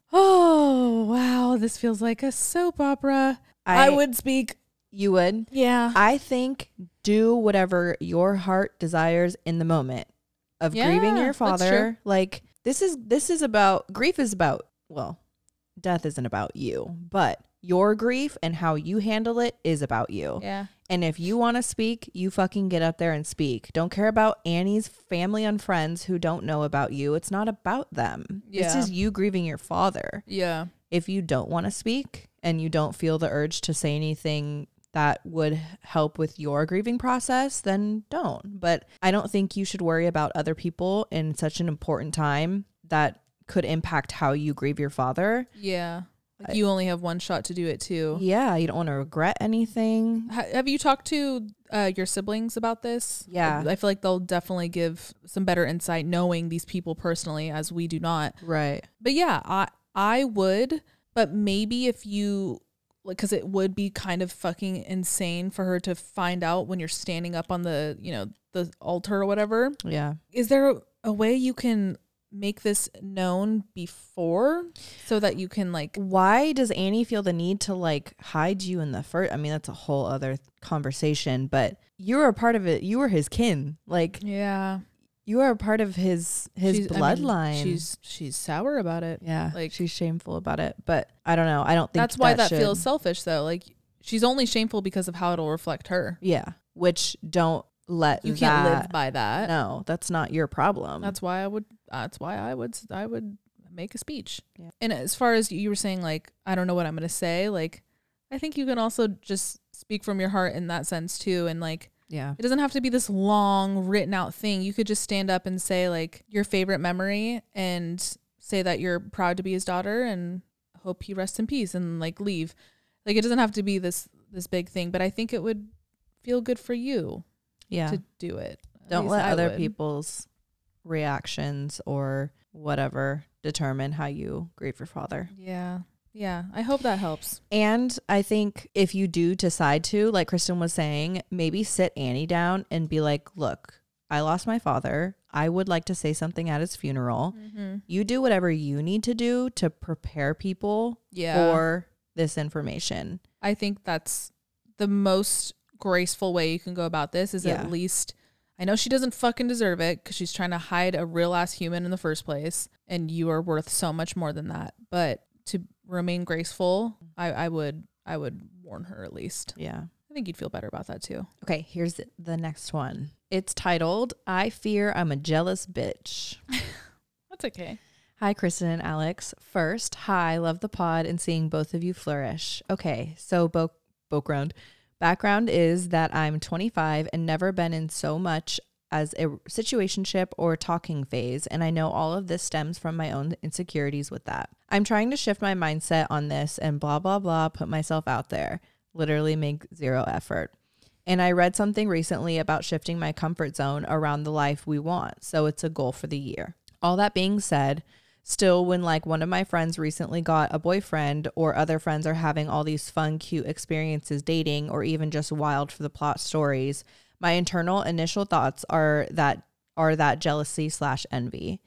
Oh, wow. This feels like a soap opera. I, I would speak. You would? Yeah. I think do whatever your heart desires in the moment of yeah, grieving your father. Like this is this is about grief is about, well, death isn't about you, but your grief and how you handle it is about you. Yeah. And if you want to speak, you fucking get up there and speak. Don't care about Annie's family and friends who don't know about you. It's not about them. Yeah. This is you grieving your father. Yeah. If you don't want to speak and you don't feel the urge to say anything that would help with your grieving process, then don't. But I don't think you should worry about other people in such an important time that could impact how you grieve your father. Yeah. Like you only have one shot to do it too. Yeah. You don't want to regret anything. H- have you talked to uh, your siblings about this? Yeah. I feel like they'll definitely give some better insight knowing these people personally, as we do not. Right. But yeah, I, I would, but maybe if you, like, because it would be kind of fucking insane for her to find out when you're standing up on the, you know, the altar or whatever. Yeah. Is there a, a way you can make this known before so that you can, like, why does Annie feel the need to like hide you in the first? I mean, that's a whole other conversation, but you were a part of it. You were his kin. Like, yeah, you are a part of his his she's, bloodline. I mean, she's she's sour about it. Yeah, like she's shameful about it. But I don't know. I don't think that's why that, that feels selfish, though. Like, she's only shameful because of how it'll reflect her. Yeah, which don't let you can't that, live by that. No, that's not your problem. That's why I would. That's why I would. I would make a speech. Yeah. And as far as you were saying, like, I don't know what I'm gonna say. Like, I think you can also just speak from your heart in that sense too, and like. Yeah. It doesn't have to be this long written out thing. You could just stand up and say like your favorite memory and say that you're proud to be his daughter and hope he rests in peace and like leave. Like, it doesn't have to be this this big thing, but I think it would feel good for you yeah. to do it. At Don't let I other would. people's reactions or whatever determine how you grieve your father. Yeah. Yeah, I hope that helps. And I think if you do decide to, like Kristen was saying, maybe sit Annie down and be like, look, I lost my father. I would like to say something at his funeral. Mm-hmm. You do whatever you need to do to prepare people yeah. for this information. I think that's the most graceful way you can go about this is yeah. at least, I know she doesn't fucking deserve it because she's trying to hide a real ass human in the first place. And you are worth so much more than that. But to remain graceful, I, I would I would warn her at least. Yeah. I think you'd feel better about that too. Okay, here's the next one. It's titled, I Fear I'm a Jealous Bitch. That's okay. Hi, Kristen and Alex. First, hi, love the pod and seeing both of you flourish. Okay, so bo- background. Background is that I'm twenty-five and never been in so much as a situationship or talking phase, and I know all of this stems from my own insecurities with that. I'm trying to shift my mindset on this and blah, blah, blah, put myself out there, literally make zero effort. And I read something recently about shifting my comfort zone around the life we want, so it's a goal for the year. All that being said, still when like one of my friends recently got a boyfriend or other friends are having all these fun, cute experiences dating or even just wild for the plot stories, my internal initial thoughts are that are that jealousy slash envy.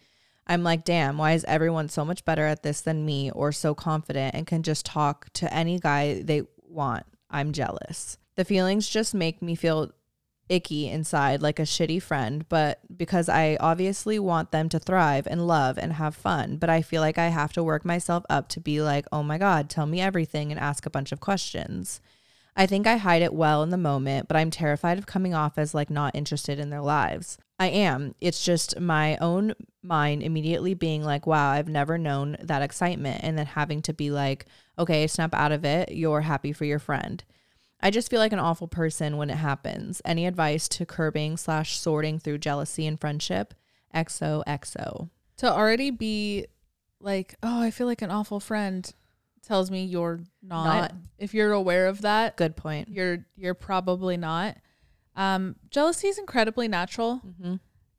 I'm like, damn, why is everyone so much better at this than me, or so confident and can just talk to any guy they want? I'm jealous. The feelings just make me feel icky inside, like a shitty friend, but because I obviously want them to thrive and love and have fun, but I feel like I have to work myself up to be like, oh my God, tell me everything and ask a bunch of questions. I think I hide it well in the moment, but I'm terrified of coming off as like not interested in their lives. I am. It's just my own mind immediately being like, wow, I've never known that excitement. And then having to be like, okay, snap out of it. You're happy for your friend. I just feel like an awful person when it happens. Any advice to curbing slash sorting through jealousy and friendship? X O X O. To already be like, oh, I feel like an awful friend tells me you're not. not. If you're aware of that, good point. You're you're probably not. Um, jealousy is incredibly natural, mm-hmm.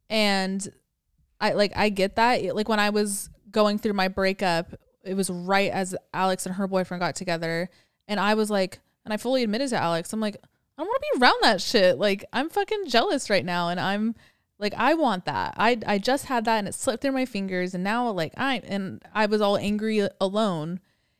and I like I get that. Like when I was going through my breakup, it was right as Alex and her boyfriend got together, and I was like, and I fully admitted to Alex, I'm like, I don't want to be around that shit. Like I'm fucking jealous right now, and I'm like, I want that. I I just had that, and it slipped through my fingers, and now like I and I was all angry alone,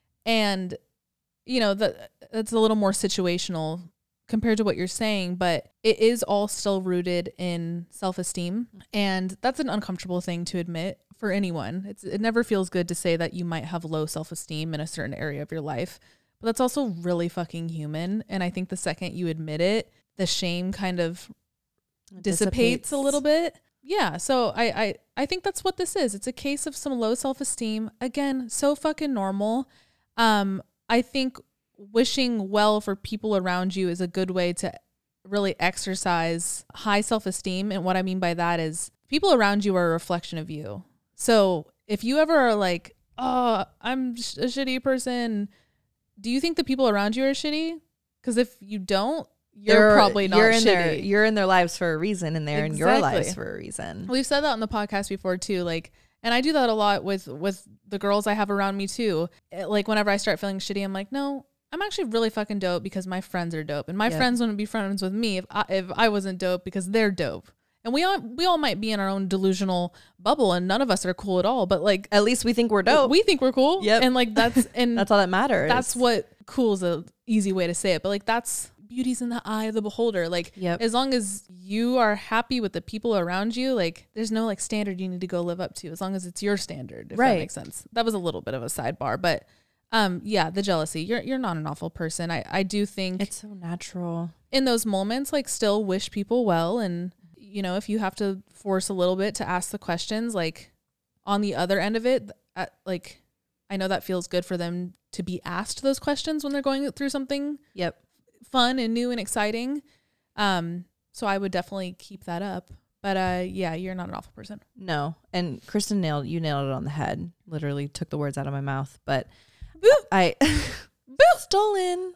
and you know that that's a little more situational compared to what you're saying, but it is all still rooted in self-esteem. And that's an uncomfortable thing to admit for anyone. It's, it never feels good to say that you might have low self-esteem in a certain area of your life, but that's also really fucking human. And I think the second you admit it, the shame kind of dissipates, dissipates a little bit. Yeah. So I, I, I think that's what this is. It's a case of some low self-esteem. Again, so fucking normal. Um, I think wishing well for people around you is a good way to really exercise high self-esteem. And what I mean by that is people around you are a reflection of you. So if you ever are like, oh, I'm a shitty person, do you think the people around you are shitty? Because if you don't, you're they're, probably not you're in shitty. Their, you're in their lives for a reason, and they're exactly. in your lives for a reason. We've said that on the podcast before too. Like, and I do that a lot with, with the girls I have around me too. Like whenever I start feeling shitty, I'm like, no, I'm actually really fucking dope because my friends are dope, and my yep. friends wouldn't be friends with me if I, if I wasn't dope because they're dope. And we all we all might be in our own delusional bubble, and none of us are cool at all. But like, at least we think we're dope. We think we're cool. Yep. And like that's and that's all that matters. That's what cool is a easy way to say it. But like that's beauty's in the eye of the beholder. Like yep. as long as you are happy with the people around you, like there's no like standard you need to go live up to. As long as it's your standard, if right. that makes sense. That was a little bit of a sidebar, but. Um, yeah, the jealousy. You're you're not an awful person. I, I do think it's so natural. In those moments, like still wish people well, and you know, if you have to force a little bit to ask the questions, like on the other end of it, uh, like I know that feels good for them to be asked those questions when they're going through something yep. fun and new and exciting. Um, so I would definitely keep that up. But uh, yeah, you're not an awful person. No, and Kristen nailed you nailed it on the head. Literally took the words out of my mouth, but. Boop. I boop stolen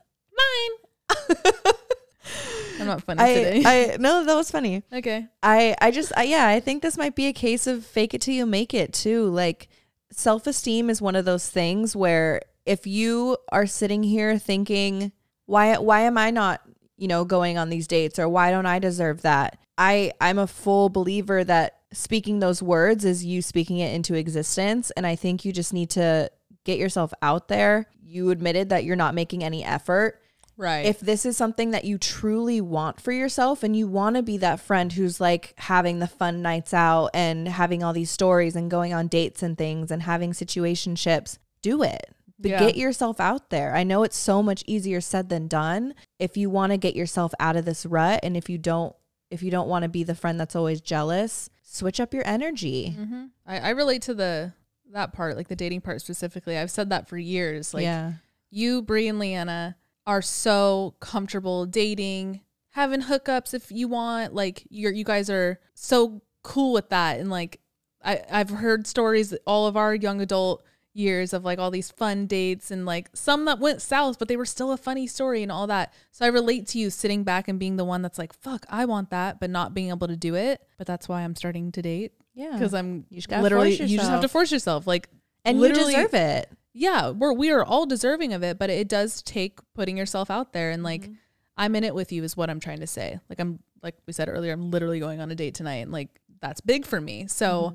mine. I'm not funny I, today. I no, that was funny. Okay. I I just I, yeah, I think this might be a case of fake it till you make it too. Like self-esteem is one of those things where if you are sitting here thinking, why why am I not, you know, going on these dates, or why don't I deserve that? I I'm a full believer that speaking those words is you speaking it into existence, and I think you just need to get yourself out there. You admitted that you're not making any effort. Right. If this is something that you truly want for yourself and you want to be that friend who's like having the fun nights out and having all these stories and going on dates and things and having situationships, do it. But yeah. Get yourself out there. I know it's so much easier said than done. If you want to get yourself out of this rut, and if you don't, if you don't want to be the friend that's always jealous, switch up your energy. Mm-hmm. I, I relate to the that part, like the dating part specifically. I've said that for years. Like yeah. you, Brie, and Leanna are so comfortable dating, having hookups if you want. Like you're, you guys are so cool with that. And like, I, I've heard stories all of our young adult years of like all these fun dates and like some that went south, but they were still a funny story and all that. So I relate to you sitting back and being the one that's like, fuck, I want that, but not being able to do it. But that's why I'm starting to date. Yeah. Because I'm you just literally, you just have to force yourself. Like, and you deserve it. Yeah. We're, we are all deserving of it, but it does take putting yourself out there. And like, mm-hmm. I'm in it with you is what I'm trying to say. Like I'm, like we said earlier, I'm literally going on a date tonight, and like, that's big for me. So mm-hmm.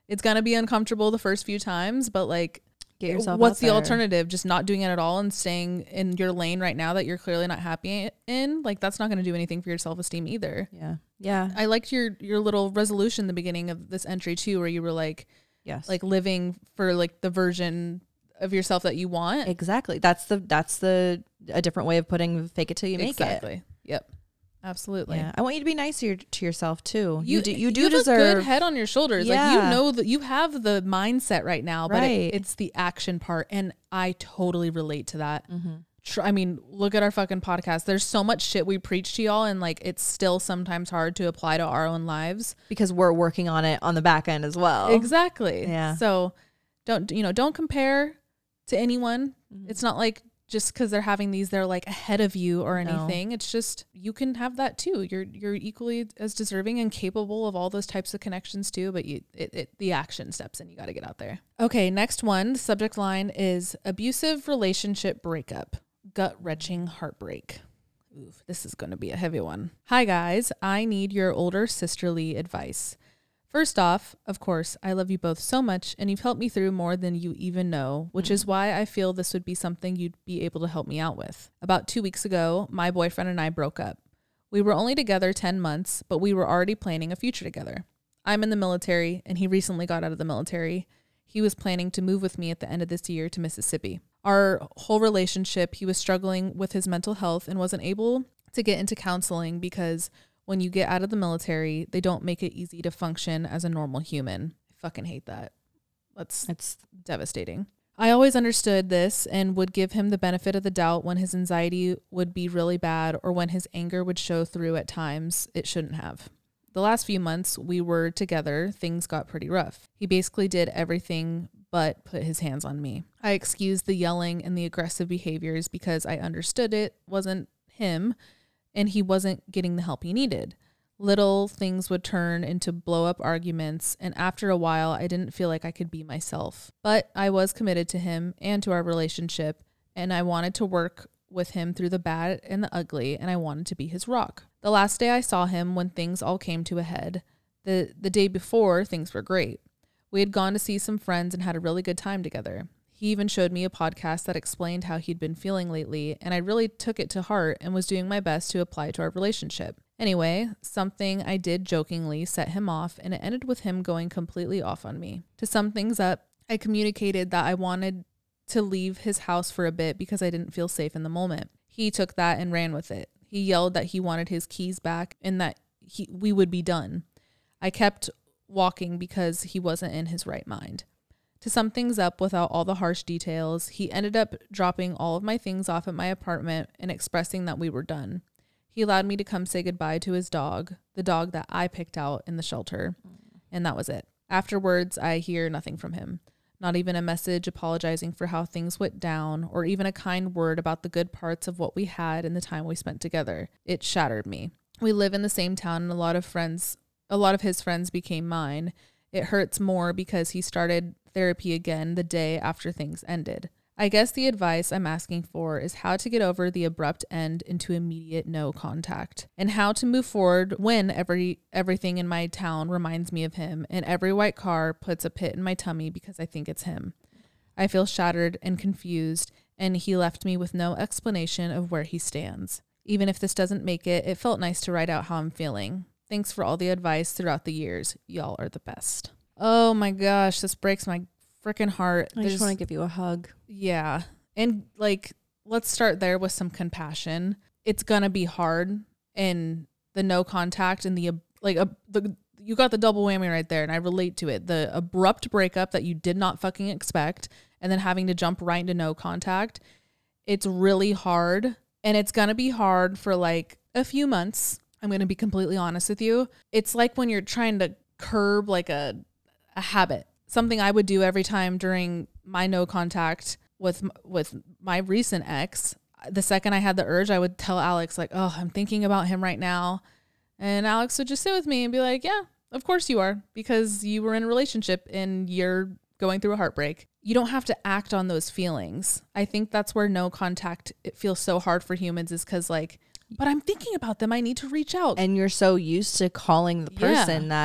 It's going to be uncomfortable the first few times, but like, get yourself what's out the there. alternative? Just not doing it at all and staying in your lane right now that you're clearly not happy in? Like, that's not going to do anything for your self-esteem either. Yeah. Yeah. I liked your, your little resolution in the beginning of this entry too, where you were like, yes, like living for like the version of yourself that you want. Exactly. That's the, that's the, a different way of putting fake it till you make exactly. it. Yep. Absolutely. Yeah. I want you to be nice to, your, to yourself too. You, You do, you do you have deserve a good head on your shoulders. Yeah. Like, you know that you have the mindset right now, but Right. it, it's the action part. And I totally relate to that. Mm-hmm. Tr- I mean, look at our fucking podcast. There's so much shit we preach to y'all, and like, it's still sometimes hard to apply to our own lives because we're working on it on the back end as well. Exactly. Yeah. So don't, you know, don't compare to anyone. Mm-hmm. It's not like just because they're having these, they're like ahead of you or No. anything. It's just, you can have that too. You're, you're equally as deserving and capable of all those types of connections too, but you, it, it the action steps and you got to get out there. Okay. Next one, the subject line is abusive relationship breakup, gut wrenching heartbreak. Oof, this is going to be a heavy one. Hi guys. I need your older sisterly advice. First off, of course, I love you both so much and you've helped me through more than you even know, which is why I feel this would be something you'd be able to help me out with. About two weeks ago, my boyfriend and I broke up. We were only together ten months, but we were already planning a future together. I'm in the military and he recently got out of the military. He was planning to move with me at the end of this year to Mississippi. Our whole relationship, he was struggling with his mental health and wasn't able to get into counseling because when you get out of the military, they don't make it easy to function as a normal human. I fucking hate that. That's It's devastating. I always understood this and would give him the benefit of the doubt when his anxiety would be really bad or when his anger would show through at times it shouldn't have. The last few months we were together, things got pretty rough. He basically did everything but put his hands on me. I excused the yelling and the aggressive behaviors because I understood it wasn't him and he wasn't getting the help he needed. Little things would turn into blow up arguments, and after a while, I didn't feel like I could be myself. But I was committed to him and to our relationship, and I wanted to work with him through the bad and the ugly, and I wanted to be his rock. The last day I saw him when things all came to a head, the, the day before, things were great. We had gone to see some friends and had a really good time together. He even showed me a podcast that explained how he'd been feeling lately, and I really took it to heart and was doing my best to apply to our relationship. Anyway, something I did jokingly set him off, and it ended with him going completely off on me. To sum things up, I communicated that I wanted to leave his house for a bit because I didn't feel safe in the moment. He took that and ran with it. He yelled that he wanted his keys back and that he, we would be done. I kept walking because he wasn't in his right mind. To sum things up without all the harsh details, he ended up dropping all of my things off at my apartment and expressing that we were done. He allowed me to come say goodbye to his dog, the dog that I picked out in the shelter, and that was it. Afterwards, I hear nothing from him. Not even a message apologizing for how things went down or even a kind word about the good parts of what we had in the time we spent together. It shattered me. We live in the same town and a lot of friends, a lot of his friends became mine. It hurts more because he started therapy again the day after things ended. I guess the advice I'm asking for is how to get over the abrupt end into immediate no contact and how to move forward when every everything in my town reminds me of him and every white car puts a pit in my tummy because I think it's him. I feel shattered and confused, and he left me with no explanation of where he stands. Even if this doesn't make it, it felt nice to write out how I'm feeling. Thanks for all the advice throughout the years. Y'all are the best. Oh my gosh, this breaks my freaking heart. I There's, just want to give you a hug. Yeah. And like, let's start there with some compassion. It's going to be hard, and the no contact and the, like, uh, the, you got the double whammy right there. And I relate to it. The abrupt breakup that you did not fucking expect, and then having to jump right into no contact. It's really hard, and it's going to be hard for like a few months. I'm going to be completely honest with you. It's like when you're trying to curb like a, a habit. Something I would do every time during my no contact with with my recent ex. The second I had the urge, I would tell Alex like, "Oh, I'm thinking about him right now," and Alex would just sit with me and be like, "Yeah, of course you are, because you were in a relationship and you're going through a heartbreak. You don't have to act on those feelings." I think that's where no contact, it feels so hard for humans, is because like, but I'm thinking about them. I need to reach out. And you're so used to calling the person Yeah. that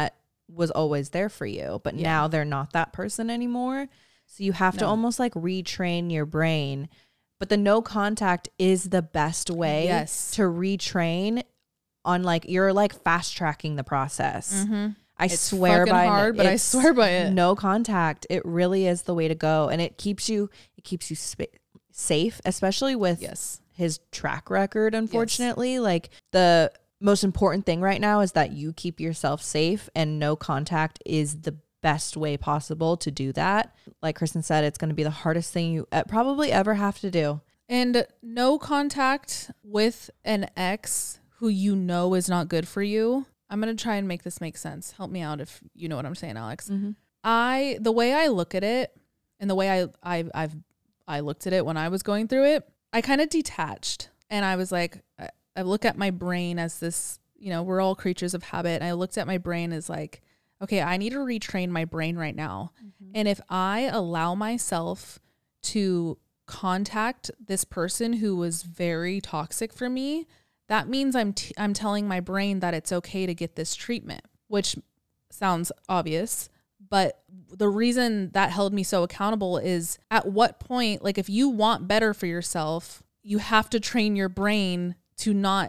was always there for you, but Yeah. now they're not that person anymore. So you have to No. almost like retrain your brain. But the no contact is the best way Yes. to retrain on like, you're like fast tracking the process. Mm-hmm. I It's swear fucking by hard, but I it's swear by it. No contact. It really is the way to go. And it keeps you, it keeps you sp- safe, especially with Yes. his track record. Unfortunately, yes. Like the most important thing right now is that you keep yourself safe, and no contact is the best way possible to do that. Like Kristen said, it's going to be the hardest thing you probably ever have to do. And no contact with an ex who you know is not good for you. I'm going to try and make this make sense. Help me out if you know what I'm saying, Alex. Mm-hmm. I, the way I look at it and the way I, I, I've, I looked at it when I was going through it, I kind of detached, and I was like, I, I look at my brain as this, you know, we're all creatures of habit. And I looked at my brain as like, okay, I need to retrain my brain right now. Mm-hmm. And if I allow myself to contact this person who was very toxic for me, that means I'm t- I'm telling my brain that it's okay to get this treatment, which sounds obvious. But the reason that held me so accountable is, at what point, like if you want better for yourself, you have to train your brain to not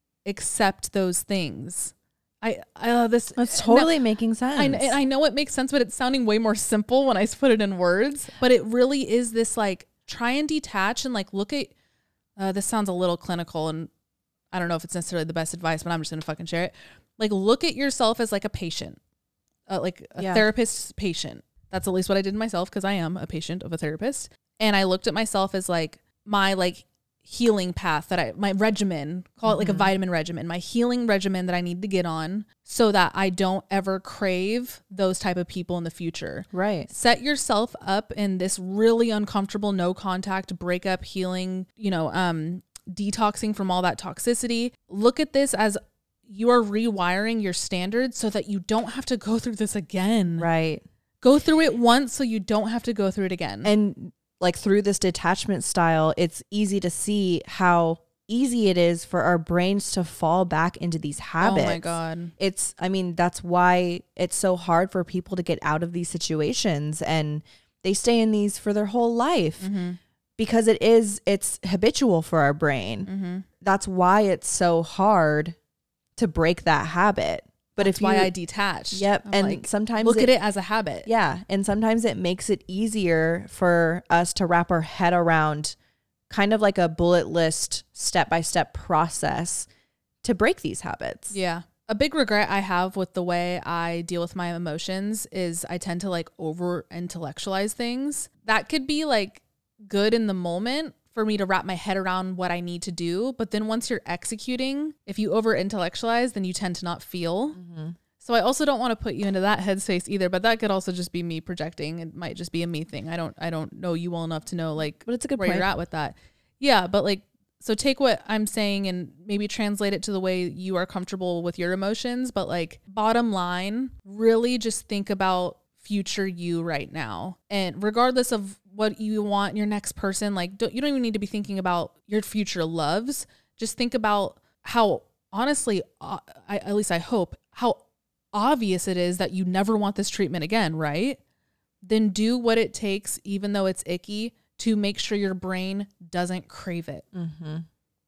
accept those things. I, I uh, this That's totally no, making sense. I, I know it makes sense, but it's sounding way more simple when I put it in words. But it really is this, like, try and detach and like look at, uh, this sounds a little clinical, and I don't know if it's necessarily the best advice, but I'm just going to fucking share it. Like, look at yourself as like a patient, uh, like a yeah. therapist's patient. That's at least what I did myself, because I am a patient of a therapist. And I looked at myself as like my like healing path that I, my regimen, call it like Mm-hmm. a vitamin regimen, my healing regimen that I need to get on so that I don't ever crave those type of people in the future. Right. Set yourself up in this really uncomfortable, no contact, breakup, healing, you know, um, detoxing from all that toxicity. Look at this as you are rewiring your standards so that you don't have to go through this again. Right. Go through it once so you don't have to go through it again. And like through this detachment style, it's easy to see how easy it is for our brains to fall back into these habits. Oh my God. It's, I mean, that's why it's so hard for people to get out of these situations, and they stay in these for their whole life Mm-hmm. because it is, it's habitual for our brain. Mm-hmm. That's why it's so hard to break that habit. But That's if you, why I detached. yep. I'm and like, sometimes look it, at it as a habit. yeah. And sometimes it makes it easier for us to wrap our head around kind of like a bullet list, step-by-step process to break these habits. Yeah. A big regret I have with the way I deal with my emotions is I tend to like over intellectualize things. That could be like good in the moment for me to wrap my head around what I need to do. But then once you're executing, if you over intellectualize, then you tend to not feel. Mm-hmm. So I also don't want to put you into that headspace either, but that could also just be me projecting. It might just be a me thing. I don't, I don't know you well enough to know like But it's a good where point. you're at with that. Yeah. But like, so take what I'm saying and maybe translate it to the way you are comfortable with your emotions. But like, bottom line, really just think about future you right now. And regardless of what you want in your next person, like don't, you don't even need to be thinking about your future loves. Just think about how honestly, uh, I, at least I hope, how obvious it is that you never want this treatment again, right? Then do what it takes, even though it's icky, to make sure your brain doesn't crave it. Mm-hmm.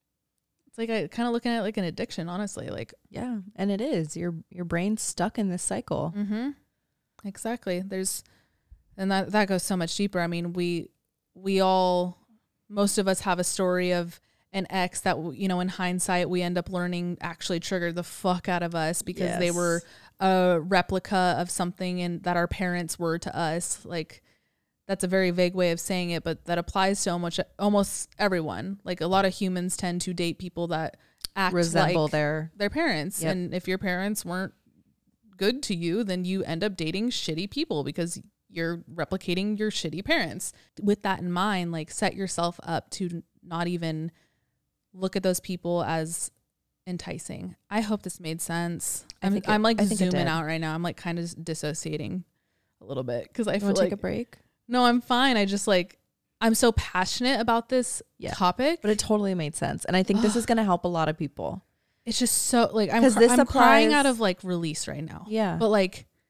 It's like I kind of looking at it like an addiction, honestly. Like, Yeah. And it is. Your your brain's stuck in this cycle. mm-hmm. Exactly. There's, and that, that goes so much deeper. I mean, we, we all, most of us have a story of an ex that, you know, in hindsight, we end up learning actually triggered the fuck out of us because Yes. they were a replica of something and that our parents were to us. Like, that's a very vague way of saying it, but that applies to almost, almost everyone. Like, a lot of humans tend to date people that act Resemble like their their parents. Yep. And if your parents weren't good to you, then you end up dating shitty people because you're replicating your shitty parents. With that in mind, like, set yourself up to not even look at those people as enticing. I hope this made sense. I I'm, think it- I'm like I think it zooming did. out right now. I'm like kind of dissociating a little bit because I You feel want to like take a break? no, I'm fine. I just like, I'm so passionate about this Yeah. topic. But it totally made sense. And I think this is going to help a lot of people. It's just so like, I'm, 'Cause cr- this I'm crying applies- out of like release right now. Yeah. But like,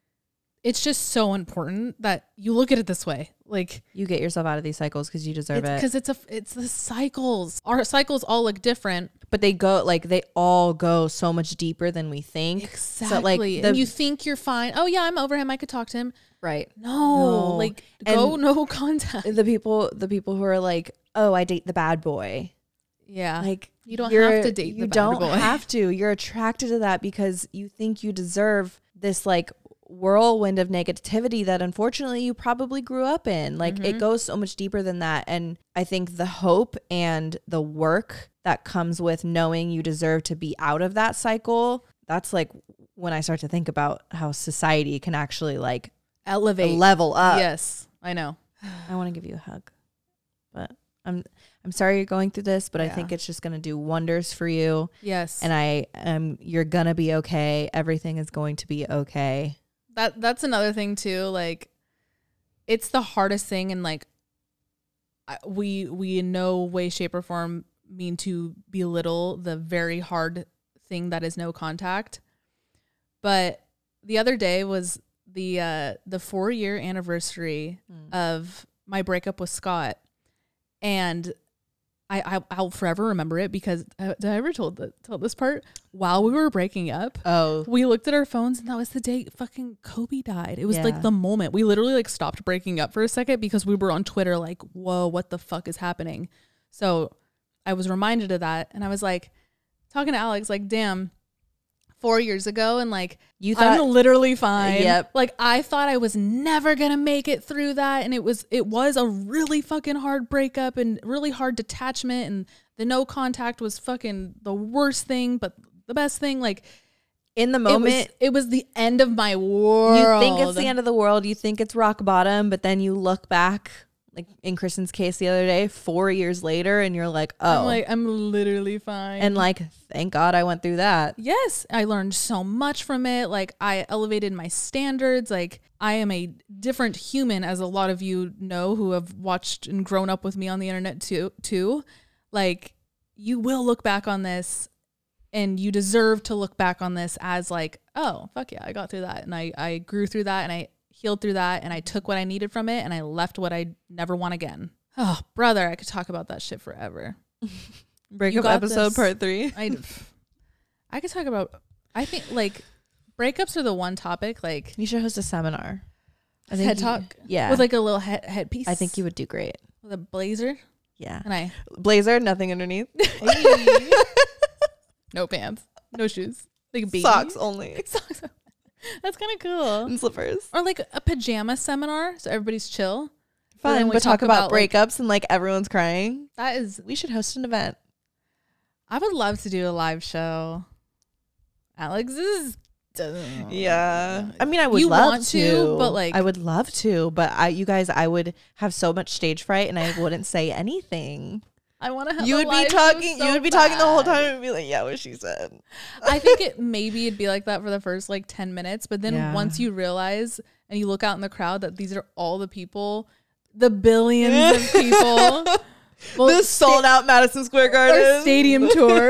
it's just so important that you look at it this way. Like, you get yourself out of these cycles because you deserve it. Because it's a, it's the cycles. Our cycles all look different, but they go like they all go so much deeper than we think. Exactly. So like, the, and you think you're fine. Oh yeah, I'm over him. I could talk to him. Right. No, no. like And go no contact. The people, the people who are like, oh, I date the bad boy. Yeah. Like, you don't you're, have to date the you bad don't boy. have to. You're attracted to that because you think you deserve this like whirlwind of negativity that unfortunately you probably grew up in. Like, mm-hmm. it goes so much deeper than that. And I think the hope and the work that comes with knowing you deserve to be out of that cycle, that's like when I start to think about how society can actually like elevate, level up. Yes, I know. I want to give you a hug, but I'm I'm sorry you're going through this, but yeah. I think it's just going to do wonders for you. Yes. And I am, you're going to be okay. Everything is going to be okay. That that's another thing too. Like, it's the hardest thing. And like, I, we, we in no way, shape or form mean to belittle the very hard thing that is no contact. But the other day was the, uh, the four year anniversary mm. of my breakup with Scott. And I, I I'll forever remember it because uh, did I ever told the, tell this part? While we were breaking up, oh, we looked at our phones and that was the day fucking Kobe died. It was yeah. like the moment we literally like stopped breaking up for a second because we were on Twitter like, whoa, what the fuck is happening? So I was reminded of that and I was like talking to Alex like, damn, four years ago and like you thought I'm literally fine. Yep. Like I thought I was never gonna make it through that, and it was it was a really fucking hard breakup and really hard detachment, and the no contact was fucking the worst thing, but the best thing. Like in the moment, it was, it was the end of my world. You think it's the end of the world. You think it's rock bottom, but then you look back. Like in Kristen's case the other day, four years later, and you're like, oh. I'm like, I'm literally fine. And like, thank God I went through that. Yes. I learned so much from it. Like I elevated my standards. Like I am a different human, as a lot of you know who have watched and grown up with me on the internet too. too. Like you will look back on this and you deserve to look back on this as like, oh, fuck yeah, I got through that. And I, I grew through that and I healed through that and I took what I needed from it and I left what I never want again. Oh, brother, I could talk about that shit forever. Breakup episode this. part three. I, I could talk about, I think like breakups are the one topic. Like you should host a seminar. I think head you, talk. Yeah. With like a little head headpiece. I think you would do great. With a blazer. Yeah. And I. Blazer, nothing underneath. No pants. No shoes. Like a baby. Socks only. Socks. That's kind of cool. And slippers. Or like a pajama seminar so everybody's chill. Fun, but, but talk, talk about, about breakups like, and like everyone's crying. That is. We should host an event. I would love to do a live show. Alex is. Yeah. I mean, I would you love want to, to, but like. I would love to, but I, you guys, I would have so much stage fright and I wouldn't say anything. I want to have. You a would live be talking. so you would be bad. talking the whole time and be like, "Yeah, what she said." I think it maybe it'd be like that for the first like ten minutes, but then yeah. once you realize and you look out in the crowd that these are all the people, the billions of people, well, this sold out Madison Square Garden stadium tour.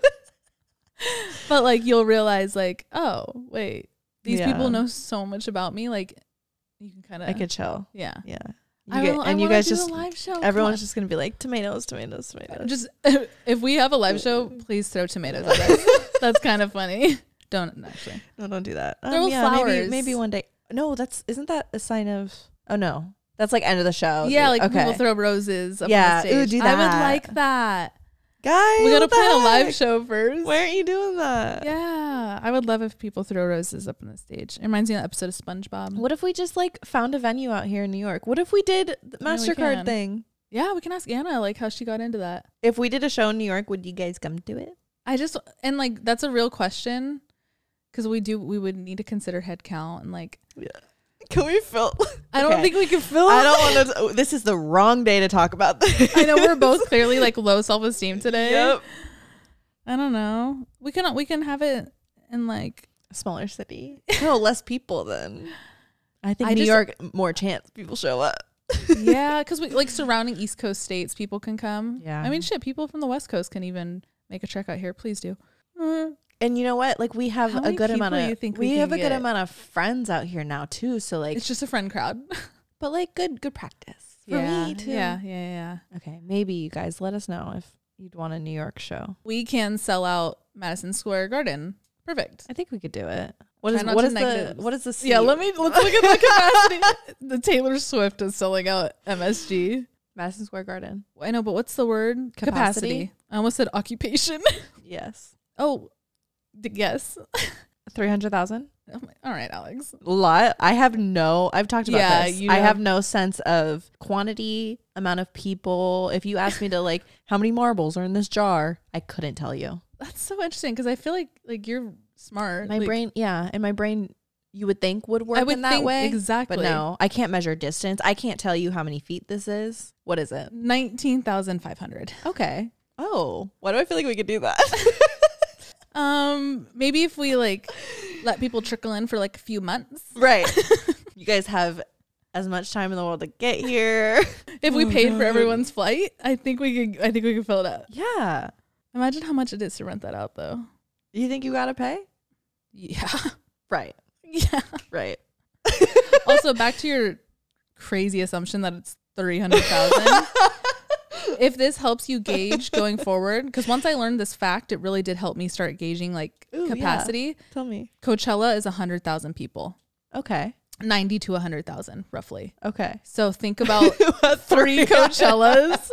But like you'll realize, like, oh wait, these yeah. people know so much about me. Like you can kind of. I could chill. Yeah. Yeah. You I get, and I you guys just live show. Everyone's just gonna be like tomatoes, tomatoes, tomatoes. Just if we have a live show, please throw tomatoes at us. That's kind of funny. Don't actually. No, don't do that. Throw um, yeah, flowers. Maybe, maybe one day. No, that's isn't that a sign of? Oh no, that's like end of the show. Yeah, like okay. people throw roses. Up yeah, on the stage. Ooh, do that. I would like that. Guys, we gotta plan a live show first. Why aren't you doing that? Yeah, I would love if people throw roses up on the stage. It reminds me of an episode of SpongeBob. What if we just like found a venue out here in New York? What if we did the MasterCard thing? Yeah, we can ask Anna like how she got into that. If we did a show in New York, would you guys come to it? I just and like that's a real question because we do we would need to consider head count and like. Yeah. Can we film? I don't okay. think we can film. I don't want to. Oh, this is the wrong day to talk about this. I know we're both clearly like low self esteem today. Yep. I don't know. We can we can have it in like a smaller city. No, less people then. I think I New just, York more chance people show up. Yeah, because we like surrounding East Coast states, people can come. Yeah. I mean, shit, people from the West Coast can even make a trek out here. Please do. Uh, And you know what? Like we have How a many good amount people of you think we we have can a good get? amount of friends out here now too. So like, It's just a friend crowd. but like good good practice for yeah, me too. Yeah, yeah, yeah. Okay, maybe you guys let us know if you'd want a New York show. We can sell out Madison Square Garden. Perfect. I think we could do it. What Try is not what to is the negatives. what is the seat? Yeah, let me let's look at the capacity. The Taylor Swift is selling out M S G. Madison Square Garden. I know, but what's the word? Capacity? I almost said occupation. Yes, Oh, d- yes. three hundred thousand. Oh my, all right, Alex. A lot. I have no. I've talked about Yeah, this. you I know. have no sense of quantity, amount of people. If you ask me to like how many marbles are in this jar, I couldn't tell you. That's so interesting because I feel like like you're smart. My Like, brain, yeah, and my brain, you would think would work I would in that think way, exactly. but no, I can't measure distance. I can't tell you how many feet this is. What is it? nineteen thousand five hundred. Okay. Oh, why do I feel like we could do that? Um, maybe if we like let people trickle in for like a few months. Right. You guys have as much time in the world to get here. If we Oh, paid for God. everyone's flight, I think we could. I think we could fill it up. Yeah. Imagine how much it is to rent that out, though. You think you gotta pay? Yeah, Right. yeah. Right. Also, back to your crazy assumption that it's three hundred thousand. If this helps you gauge going forward, because once I learned this fact, it really did help me start gauging like Ooh, yeah. capacity. Tell me. Coachella is one hundred thousand people, Okay. ninety to one hundred thousand roughly. Okay. So think about three Coachellas.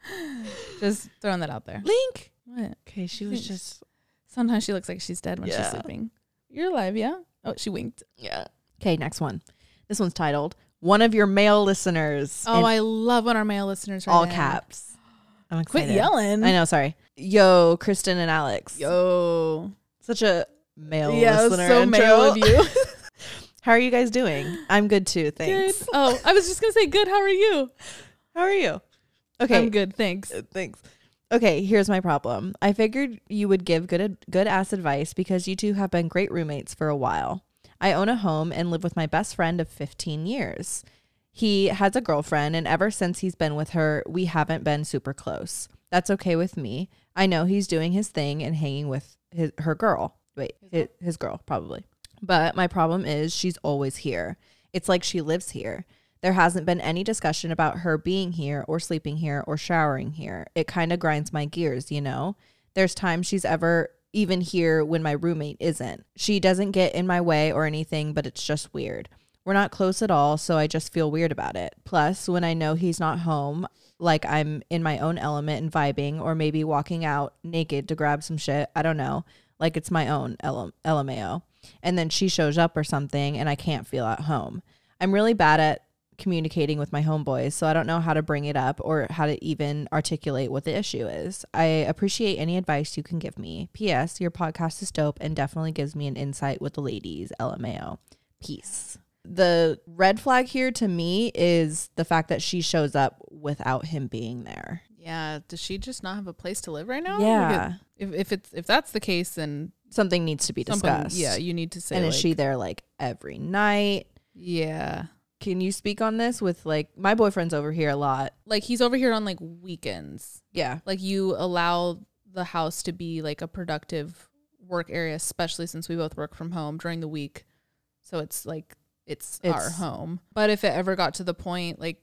Just throwing that out there. Link. What? Okay, she was just Sometimes she looks like she's dead when Yeah. she's sleeping. You're alive, yeah? Oh, she winked. yeah. Okay, next one. This one's titled "One of Your Male Listeners." Oh, in I love when our male listeners are all in. caps. I'm Quit excited. yelling. I know. Sorry. Yo, Kristen and Alex. Yo. Such a male Yeah, listener. so intro. male of you. How are you guys doing? I'm good too. Thanks. Good. Oh, I was just going to say good. How are you? How are you? Okay. I'm good. Thanks. Uh, Thanks. Okay, here's my problem. I figured you would give good good ass advice because you two have been great roommates for a while. I own a home and live with my best friend of fifteen years. He has a girlfriend, and ever since he's been with her, we haven't been super close. That's okay with me. I know he's doing his thing and hanging with his her girl. Wait, his, his girl, probably. But my problem is she's always here. It's like she lives here. There hasn't been any discussion about her being here or sleeping here or showering here. It kind of grinds my gears, you know? There's times she's ever even here when my roommate isn't. She doesn't get in my way or anything, but it's just weird. We're not close at all, so I just feel weird about it. Plus, when I know he's not home, like I'm in my own element and vibing, or maybe walking out naked to grab some shit, I don't know, like it's my own L M A O. And then she shows up or something and I can't feel at home. I'm really bad at communicating with my homeboys, so I don't know how to bring it up or how to even articulate what the issue is. I appreciate any advice you can give me. P S. Your podcast is dope and definitely gives me an insight with the ladies. L M A O. Peace. The red flag here to me is the fact that she shows up without him being there. Yeah. Does she just not have a place to live right now? Yeah. Like, if if it's if that's the case, then Something needs to be something- discussed. yeah, you need to say. And like, is she there like every night? Yeah. Can you speak on this with like my boyfriend's over here a lot? Like he's over here on like weekends. Yeah. Like you allow the house to be like a productive work area, especially since we both work from home during the week. So it's like it's, our It's- home. But if it ever got to the point, like,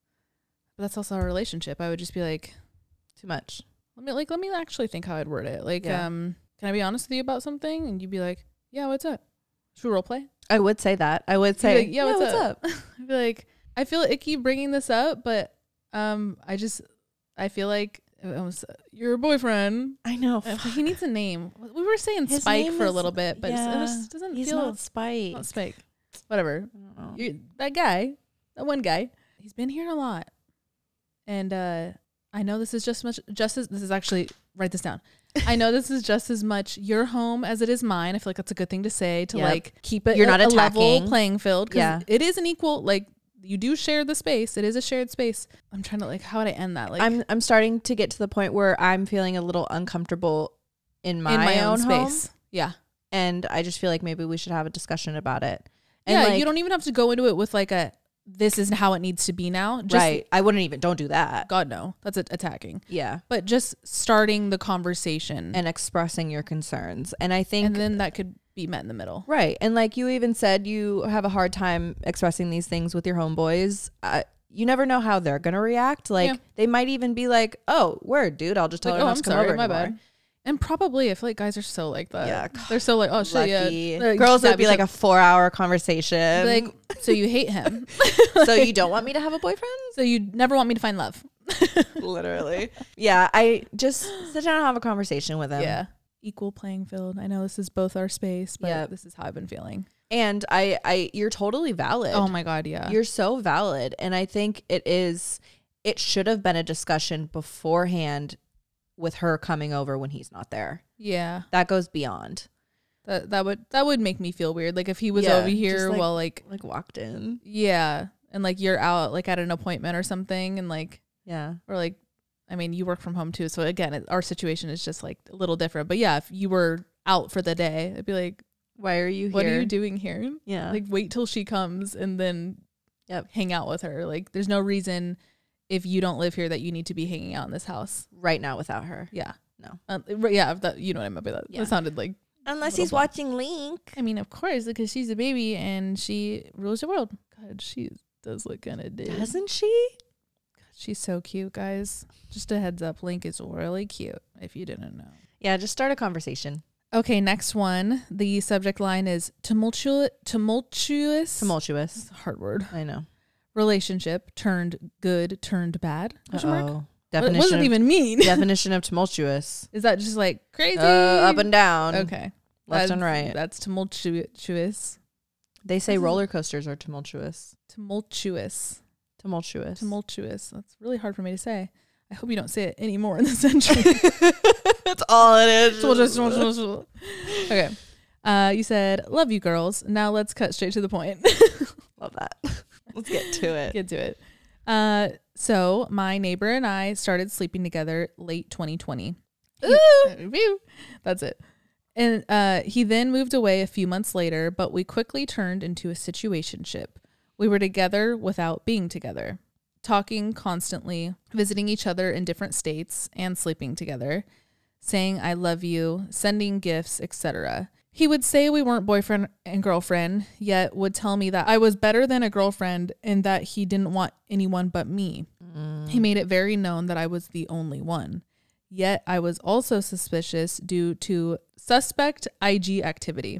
but that's also our relationship, I would just be like, Too much. let me like let me actually think how I'd word it. Like, Yeah. um, can I be honest with you about something? And you'd be like, yeah, what's up? Should we role play? I would say that. I would You'd be say, like, yeah, what's, up? I'd be like, I feel icky bringing this up, but um, I just I feel like it was your boyfriend. I know. Uh, He needs a name. We were saying His Spike name for a is- little bit, but yeah, it just doesn't He's feel not Spike. not Spike. Whatever. I don't know. You, that guy, that one guy, he's been here a lot, and uh, I know this is just much. Just as this is actually write this down. I know this is just as much your home as it is mine. I feel like that's a good thing to say to Yep. like keep it You're not a, a level attacking. playing field because Yeah. it is an equal like. You do share the space. It is a shared space. I'm trying to like, how would I end that? Like I'm I'm starting to get to the point where I'm feeling a little uncomfortable in my, in my own, own home, space. Yeah. and I just feel like maybe we should have a discussion about it. And Yeah. like, You don't even have to go into it with like a, this is how it needs to be now. Just, right. I wouldn't even, don't do that. God, no, that's a- attacking. Yeah. But just starting the conversation. And expressing your concerns. And I think. And then that could be met in the middle. Right. And like you even said, you have a hard time expressing these things with your homeboys. Uh, you never know how they're going to react. Like yeah. they might even be like, oh, word, dude, I'll just tell like, her oh, not I'm to come sorry, over my anymore. bad. And probably, I feel like guys are so like that. Yeah. They're so like, oh, shit, yeah. Like, girls would be like a four hour conversation. Like, so you hate him. So you don't want me to have a boyfriend? So you never want me to find love. Literally. Yeah. I just sit down and have a conversation with him. Yeah. Equal playing field. I know this is both our space, but yep. this is how I've been feeling. And I, I, you're totally valid. Oh my God. Yeah. You're so valid. And I think it is, it should have been a discussion beforehand with her coming over when he's not there. Yeah. That goes beyond. That that would that would make me feel weird. Like if he was yeah, over here like, while like like walked in. Yeah. And like you're out like at an appointment or something and like yeah. Or like I mean, you work from home too. So again, it, our situation is just like a little different. But yeah, if you were out for the day, I'd be like, why are you here? What are you doing here? Yeah. Like wait till she comes and then yep. hang out with her. Like there's no reason if you don't live here that you need to be hanging out in this house right now without her. Yeah. No. Uh, yeah. That, you know what I meant by that. Yeah. That sounded like. Unless he's bump. watching Link. I mean, of course, because she's a baby and she rules the world. God, she does look kind of dead. Doesn't she? God, she's so cute, guys. Just a heads up, Link is really cute, if you didn't know. Yeah, just start a conversation. Okay, next one. The subject line is tumultuous. Tumultuous. Tumultuous. That's a hard word. I know. Relationship turned good, turned bad. Oh. Definition what does it even mean? Definition of tumultuous. Is that just like crazy? Uh, up and down. Okay. Left that's, and right. That's tumultuous. They say roller coasters are tumultuous. Tumultuous. Tumultuous. Tumultuous. That's really hard for me to say. I hope you don't say it anymore in this century. That's all it is. Tumultuous. Okay. Uh, you said, love you girls. Now let's cut straight to the point. Love that. Let's get to it. Get to it. Uh, so my neighbor and I started sleeping together late twenty twenty. Ooh. That's it. And uh, he then moved away a few months later, but we quickly turned into a situationship. We were together without being together, talking constantly, visiting each other in different states and sleeping together, saying I love you, sending gifts, et cetera. He would say we weren't boyfriend and girlfriend, yet would tell me that I was better than a girlfriend and that he didn't want anyone but me. Mm. He made it very known that I was the only one. Yet I was also suspicious due to suspect I G activity.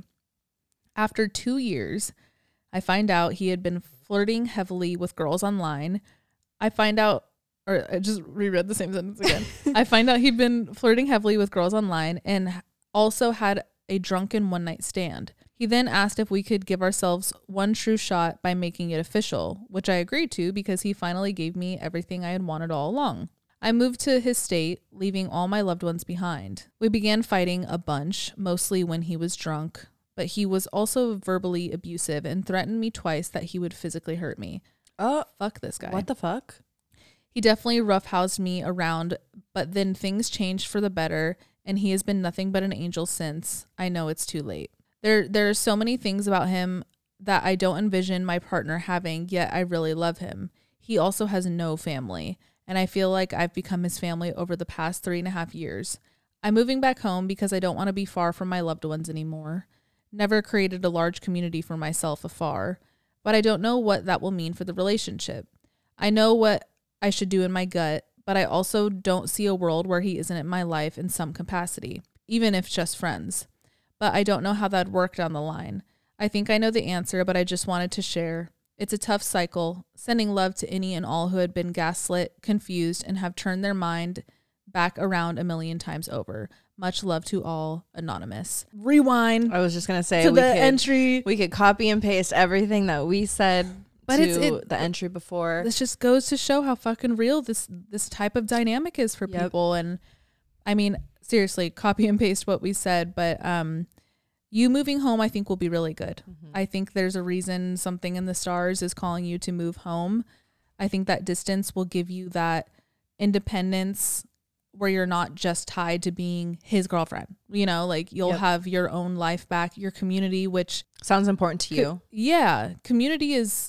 After two years, I find out he had been flirting heavily with girls online. I find out, or I just reread the same sentence again. I find out he'd been flirting heavily with girls online and also had a drunken one-night stand. He then asked if we could give ourselves one true shot by making it official, which I agreed to because he finally gave me everything I had wanted all along. I moved to his state, leaving all my loved ones behind. We began fighting a bunch, mostly when he was drunk, but he was also verbally abusive and threatened me twice that he would physically hurt me. Oh, fuck this guy. What the fuck? He definitely roughhoused me around, but then things changed for the better, and he has been nothing but an angel since. I know it's too late. There, there are so many things about him that I don't envision my partner having, yet I really love him. He also has no family, and I feel like I've become his family over the past three and a half years. I'm moving back home because I don't want to be far from my loved ones anymore. Never created a large community for myself afar, but I don't know what that will mean for the relationship. I know what I should do in my gut, but I also don't see a world where he isn't in my life in some capacity, even if just friends. But I don't know how that'd work down the line. I think I know the answer, but I just wanted to share. It's a tough cycle, sending love to any and all who had been gaslit, confused, and have turned their mind back around a million times over. Much love to all. Anonymous. Rewind. I was just going to say to we the could, entry. We could copy and paste everything that we said but to it's, it, the entry before. This just goes to show how fucking real this this type of dynamic is for yep. people. And I mean, seriously, copy and paste what we said. But um, you moving home, I think, will be really good. Mm-hmm. I think there's a reason something in the stars is calling you to move home. I think that distance will give you that independence where you're not just tied to being his girlfriend. You know, like you'll yep. have your own life back, your community, which sounds important to you. Co- yeah. Community is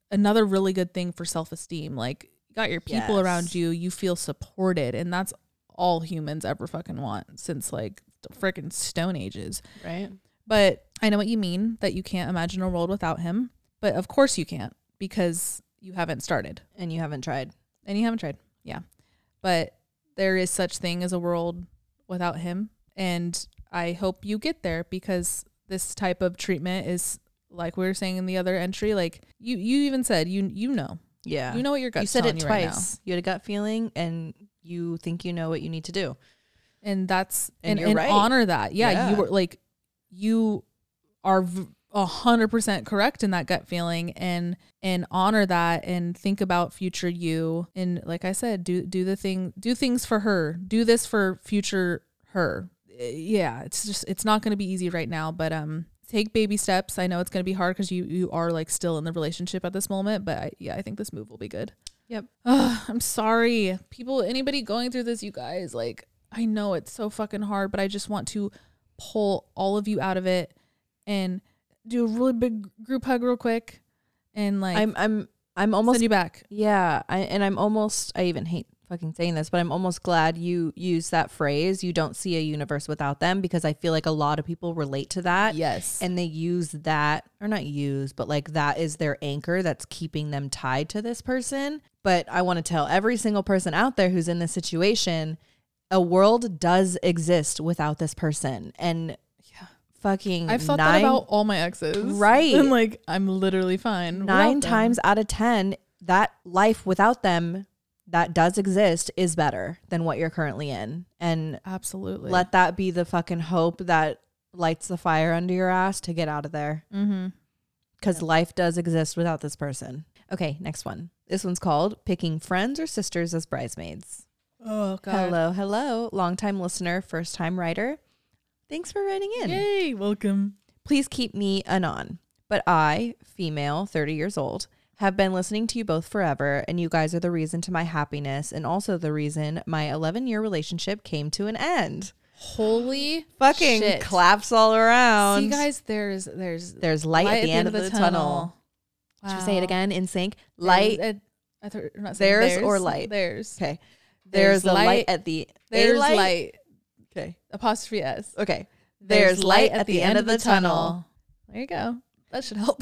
another really good thing for self-esteem. Like, you got your people Yes. around you, you feel supported, and that's all humans ever fucking want since like the freaking Stone Ages. Right. But I know what you mean, that you can't imagine a world without him. But of course you can't, because you haven't started. And you haven't tried. And you haven't tried. Yeah. But there is such thing as a world without him. And I hope you get there, because this type of treatment is, like we were saying in the other entry, like you, you even said, you, you know, Yeah. you know what your gut's You said telling it you right now. twice. You had a gut feeling and you think you know what you need to do. And that's, And and, you're and right. honor that. Yeah, Yeah. You were like, you are a hundred percent correct in that gut feeling, and, and honor that, and think about future you. And like I said, do, do the thing, do things for her, do this for future her. Yeah. It's just, it's not going to be easy right now, but, um, take baby steps. I know it's going to be hard because you, you are like still in the relationship at this moment, but I, yeah, I think this move will be good. Yep. Ugh, I'm sorry. People, anybody going through this, you guys, like, I know it's so fucking hard, but I just want to pull all of you out of it and do a really big group hug real quick and like I'm I'm I'm almost send you back. Yeah, I and I'm almost I even hate fucking saying this, but I'm almost glad you use that phrase, you don't see a universe without them, because I feel like a lot of people relate to that. Yes. And they use that, or not use, but like that is their anchor that's keeping them tied to this person. But I want to tell every single person out there who's in this situation, a world does exist without this person. And Yeah. fucking I've thought nine, that about all my exes. Right. And like, I'm literally fine. nine without them. times out of ten, that life without them that does exist is better than what you're currently in. And Absolutely. let that be the fucking hope that lights the fire under your ass to get out of there. Mm-hmm. Because Yep. life does exist without this person. Okay, next one. This one's called Picking Friends or Sisters as Bridesmaids. Oh, God. Hello, hello. Longtime listener, first time writer. Thanks for writing in. Yay. Welcome. Please keep me anon. But I, female, thirty years old, have been listening to you both forever, and you guys are the reason to my happiness and also the reason my eleven-year relationship came to an end. Holy Fucking shit. claps all around. See, guys, there's there's There's light, at the end of the, tunnel. Wow. Should we say it again in sync? Light. There's- I, I thought you're not saying Theirs theirs or light? Theirs. Okay. There's, There's a light, light- at the There's a light. light. Okay. Apostrophe S. Okay. There's, light at the, end, of the tunnel. There you go. That should help.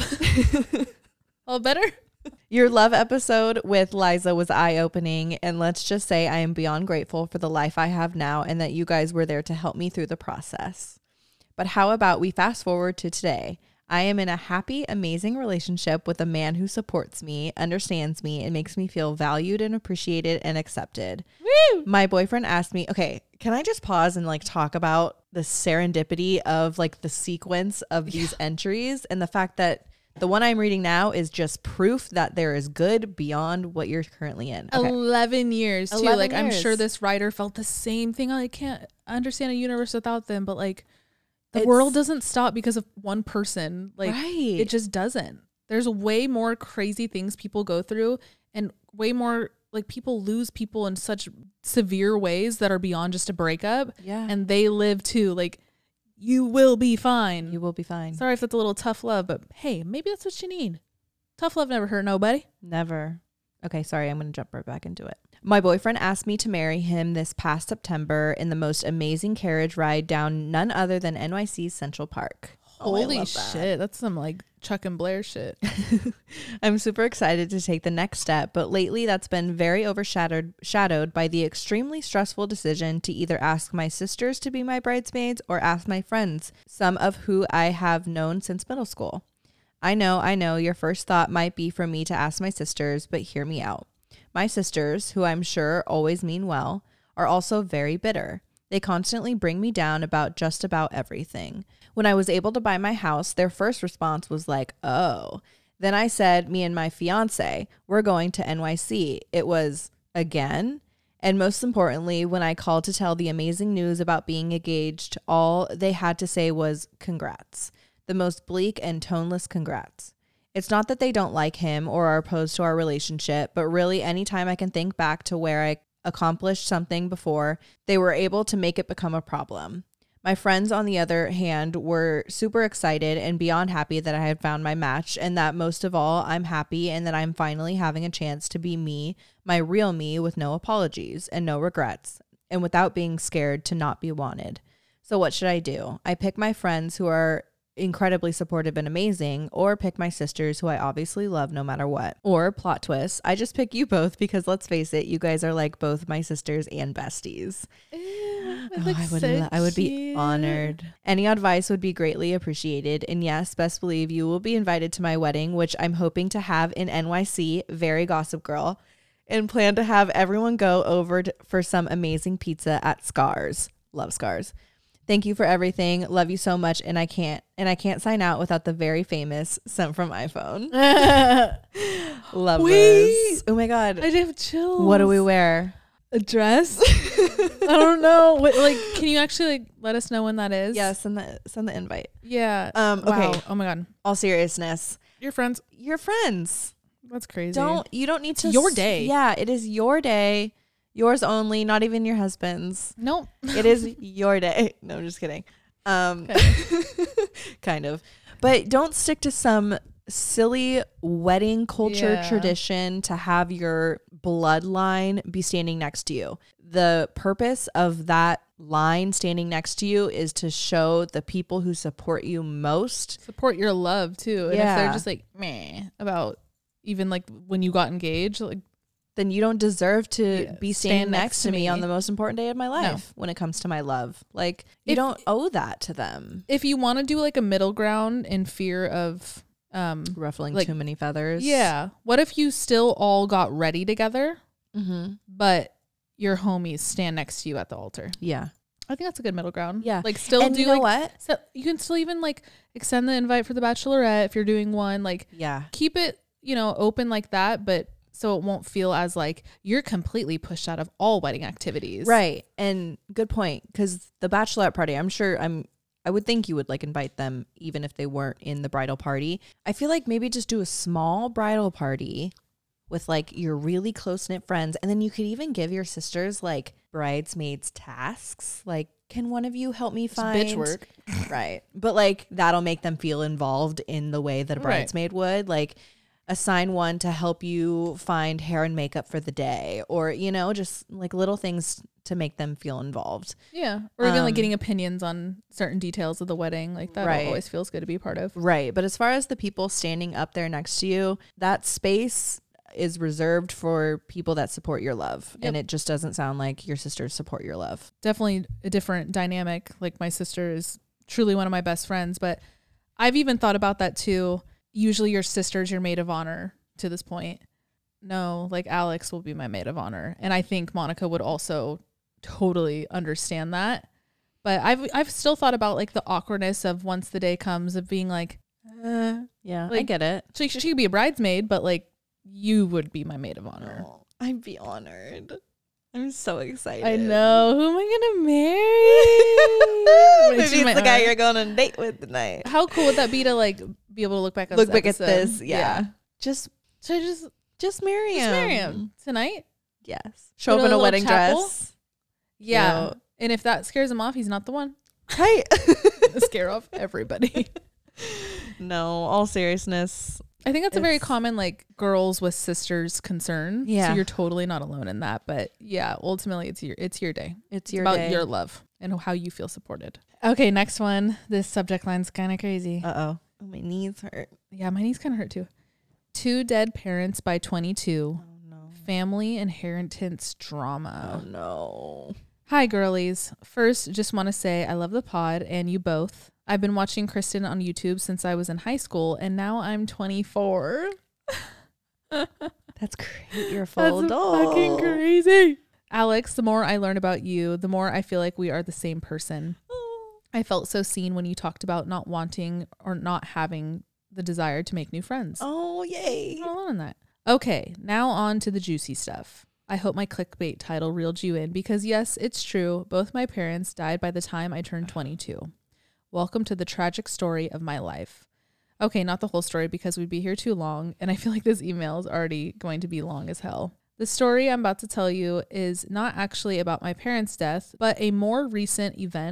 All better? Your love episode with Liza was eye-opening, and let's just say I am beyond grateful for the life I have now and that you guys were there to help me through the process. But how about we fast forward to today? I am in a happy, amazing relationship with a man who supports me, understands me, and makes me feel valued and appreciated and accepted. Woo! My boyfriend asked me, okay, can I just pause and like talk about the serendipity of like the sequence of these entries and the fact that the one I'm reading now is just proof that there is good beyond what you're currently in. Okay. eleven years too. eleven Like, I'm years. sure this writer felt the same thing. I can't understand a universe without them, but like the It's- world doesn't stop because of one person. Like Right. it just doesn't. There's way more crazy things people go through, and way more like people lose people in such severe ways that are beyond just a breakup, Yeah. and they live too. Like, you will be fine. You will be fine. Sorry if that's a little tough love, but hey, maybe that's what you need. Tough love never hurt nobody. Never. Okay, sorry, I'm going to jump right back into it. My boyfriend asked me to marry him this past September in the most amazing carriage ride down none other than N Y C's Central Park. Oh, I Holy love that. shit. That's some like Chuck and Blair shit. I'm super excited to take the next step, but lately that's been very overshadowed shadowed by the extremely stressful decision to either ask my sisters to be my bridesmaids or ask my friends, some of who I have known since middle school. I know, I know your first thought might be for me to ask my sisters, but hear me out. My sisters, who I'm sure always mean well, are also very bitter. They constantly bring me down about just about everything. When I was able to buy my house, their first response was like, oh. Then I said, me and my fiance, we're going to N Y C. It was, again? And most importantly, when I called to tell the amazing news about being engaged, all they had to say was, congrats. The most bleak and toneless congrats. It's not that they don't like him or are opposed to our relationship, but really anytime I can think back to where I accomplished something before, they were able to make it become a problem. My friends, on the other hand, were super excited and beyond happy that I had found my match, and that most of all, I'm happy and that I'm finally having a chance to be me, my real me, with no apologies and no regrets, and without being scared to not be wanted. So what should I do? I pick my friends who are incredibly supportive and amazing, or pick my sisters who I obviously love no matter what. Or plot twist, I just pick you both because let's face it, you guys are like both my sisters and besties. Ew, Oh, I would so lo- I would be cute. honored. Any advice would be greatly appreciated. And yes, best believe you will be invited to my wedding, which I'm hoping to have in N Y C, very Gossip Girl, and plan to have everyone go over to, for some amazing pizza at Scars. Love Scars. Thank you for everything. Love you so much, and I can't and I can't sign out without the very famous sent from iPhone. Love Wait. this. Oh my god. I have chills. What do we wear? A dress? I don't know. What, like, can you actually like let us know when that is? Yeah, send the send the invite. Yeah. Um, okay. Wow. Oh my god. All seriousness. Your friends. Your friends. That's crazy. Don't you don't need to your s- day. Yeah, it is your day. Yours only, not even your husband's. Nope. It is your day. No, I'm just kidding. Um Okay. kind of. But don't stick to some silly wedding culture Yeah. tradition to have your bloodline be standing next to you. The purpose of that line standing next to you is to show the people who support you most. Support your love too. And if Yeah. they're just like meh about even like when you got engaged, like Then you don't deserve to Yeah, be stand standing next next to to me, me. on the most important day of my life when it comes to my love. Like, you If- don't owe that to them. if you want to do like a middle ground in fear of um Ruffling like- too many feathers. yeah, what if you still all got ready together, Mm-hmm. but your homies stand next to you at the altar? Yeah. I think that's a good middle ground. Yeah. Like still And do you know like what? so you can still even like extend the invite for the bachelorette if you're doing one. Like Yeah. keep it, you know, open like that, but so it won't feel as like you're completely pushed out of all wedding activities. Right. And good point. Because the bachelorette party, I'm sure I'm I would think you would like invite them even if they weren't in the bridal party. I feel like maybe just do a small bridal party with like your really close knit friends. And then you could even give your sisters like bridesmaids tasks. Like, can one of you help me It's find bitch work. Right. But like that'll make them feel involved in the way that a Right. bridesmaid would. Like assign one to help you find hair and makeup for the day, or, you know, just like little things to make them feel involved. Yeah. Or even Um, like getting opinions on certain details of the wedding. Like that Right. always feels good to be a part of. Right. But as far as the people standing up there next to you, that space is reserved for people that support your love. And Yep. it just doesn't sound like your sisters support your love. Definitely a different dynamic. Like my sister is truly one of my best friends, but I've even thought about that too. Usually your sister's your maid of honor to this point. No, like Alex will be my maid of honor. And I think Monica would also totally understand that. But I've I've still thought about like the awkwardness of once the day comes of being like, uh, Yeah, I Like- get it. she, she could be a bridesmaid, but like you would be my maid of honor. Oh, I'd be honored. I'm so excited. I know. Who am I gonna marry? Wait, Maybe she's it's my the guy aunt. you're going on a date with tonight. How cool would that be to like be able to look back on Look this back at episode? this. Yeah. Just Should I just just marry him. just marry him tonight? Yes. Show Go up to in a a little wedding chapel? dress. Yeah. Cute. And if that scares him off, he's not the one. Right. To scare off everybody. No, all seriousness. I think that's a very It's- common like girls with sisters concern. Yeah. So you're totally not alone in that. But yeah, ultimately it's your it's your day. It's It's your about day. your love and how you feel supported. Okay, next one. This subject line's kind of crazy. Uh-oh. Oh, my knees hurt. Yeah, my knees kind of hurt too. Two dead parents by twenty-two. Oh, no. Family inheritance Oh, drama. no. Hi, girlies. First, just want to say I love the pod and you both. I've been watching Kristen on YouTube since I was in high school, and now I'm twenty-four. That's great. You're a full That's adult. fucking crazy. Alex, the more I learn about you, the more I feel like we are the same person. I felt so seen when you talked about not wanting or not having the desire to make new friends. Oh, yay. I'm not alone in that. Okay, now on to the juicy stuff. I hope my clickbait title reeled you in because yes, it's true. Both my parents died by the time I turned twenty-two. Welcome to the tragic story of my life. Okay, not the whole story because we'd be here too long, and I feel like this email is already going to be long as hell. The story I'm about to tell you is not actually about my parents' death, but a more recent event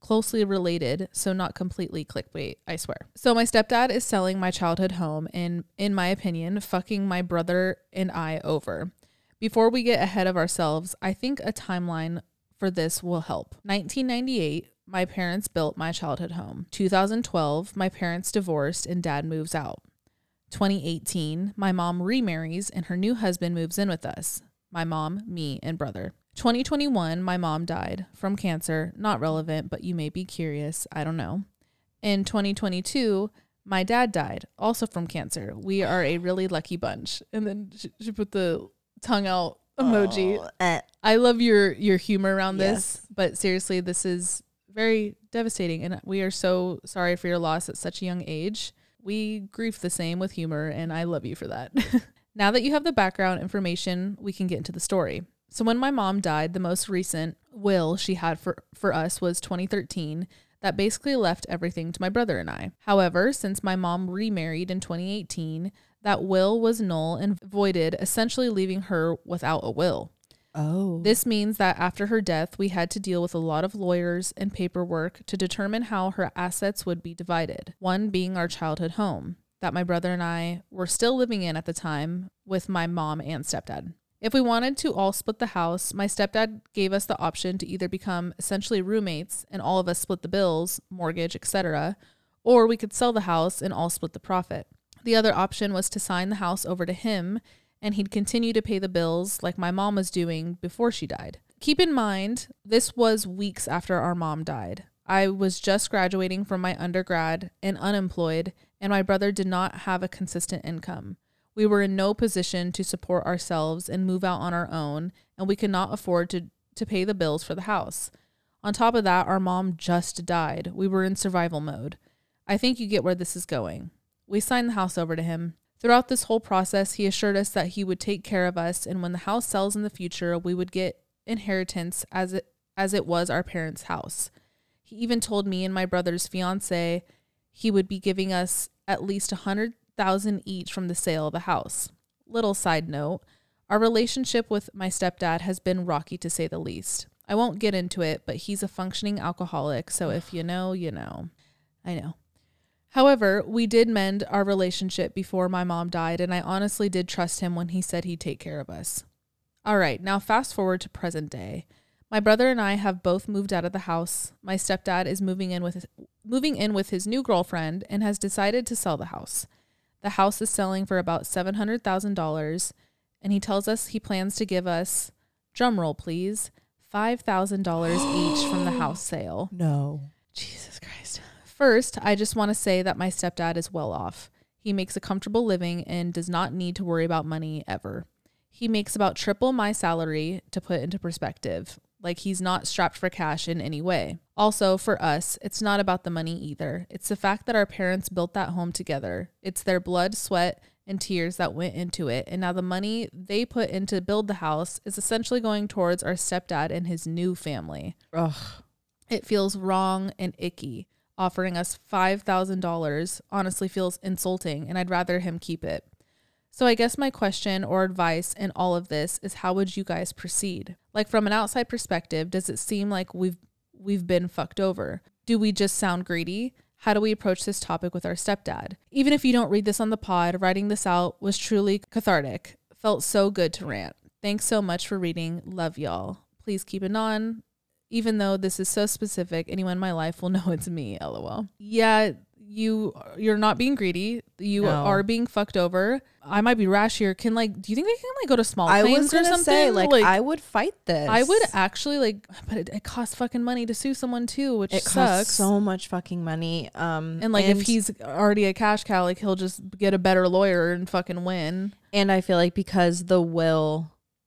closely related, so not completely clickbait, I swear. So my stepdad is selling my childhood home and, in my opinion, fucking my brother and I over. Before we get ahead of ourselves, I think a timeline for this will help. nineteen ninety-eight, my parents built my childhood home. two thousand twelve, my parents divorced and dad moves out. twenty eighteen, my mom remarries and her new husband moves in with us. My mom, me, and brother. twenty twenty-one, my mom died from cancer. Not relevant, but you may be curious. I don't know. In twenty twenty-two, my dad died, also from cancer. We are a really lucky bunch. And then she, she put the tongue out emoji. Oh, eh. I love your your humor around this, yes. But seriously, this is very devastating, and we are so sorry for your loss at such a young age. We grieve the same with humor, and I love you for that. Now that you have the background information, we can get into the story. So when my mom died, the most recent will she had for, for us was twenty thirteen. That basically left everything to my brother and I. However, since my mom remarried in twenty eighteen, that will was null and voided, essentially leaving her without a will. Oh. This means that after her death, we had to deal with a lot of lawyers and paperwork to determine how her assets would be divided. One being our childhood home that my brother and I were still living in at the time with my mom and stepdad. If we wanted to all split the house, my stepdad gave us the option to either become essentially roommates and all of us split the bills, mortgage, et cetera, or we could sell the house and all split the profit. The other option was to sign the house over to him, and he'd continue to pay the bills like my mom was doing before she died. Keep in mind, this was weeks after our mom died. I was just graduating from my undergrad and unemployed, and my brother did not have a consistent income. We were in no position to support ourselves and move out on our own, and we could not afford to, to pay the bills for the house. On top of that, our mom just died. We were in survival mode. I think you get where this is going. We signed the house over to him. Throughout this whole process, he assured us that he would take care of us, and when the house sells in the future, we would get inheritance as it as it was our parents' house. He even told me and my brother's fiance he would be giving us at least a hundred thousand each from the sale of the house. Little side note, our relationship with my stepdad has been rocky to say the least. I won't get into it, but he's a functioning alcoholic, so if you know, you know. I know. However, we did mend our relationship before my mom died, and I honestly did trust him when he said he'd take care of us. All right, now fast forward to present day. My brother and I have both moved out of the house. My stepdad is moving in with moving in with his new girlfriend and has decided to sell the house. The house is selling for about seven hundred thousand dollars, and he tells us he plans to give us, drumroll please, five thousand dollars each from the house sale. No. Jesus Christ. First, I just want to say that my stepdad is well off. He makes a comfortable living and does not need to worry about money ever. He makes about triple my salary, to put into perspective. Like, he's not strapped for cash in any way. Also, for us, it's not about the money either. It's the fact that our parents built that home together. It's their blood, sweat, and tears that went into it. And now the money they put in to build the house is essentially going towards our stepdad and his new family. Ugh. It feels wrong and icky. Offering us five thousand dollars honestly feels insulting, and I'd rather him keep it. So I guess my question or advice in all of this is, how would you guys proceed? Like, from an outside perspective, does it seem like we've we've been fucked over? Do we just sound greedy? How do we approach this topic with our stepdad? Even if you don't read this on the pod, writing this out was truly cathartic. Felt so good to rant. Thanks so much for reading. Love y'all. Please keep it on. Even though this is so specific, anyone in my life will know it's me, lol. Yeah, you, you're not being greedy. You no. are being fucked over. I might be rash here. Can, like, do you think they can, like, go to small claims or something? I was going to say, like, like, I would fight this. I would actually, like, but it, it costs fucking money to sue someone, too, which it sucks. It costs so much fucking money. Um, and, like, and if he's already a cash cow, like, he'll just get a better lawyer and fucking win. And I feel like because the will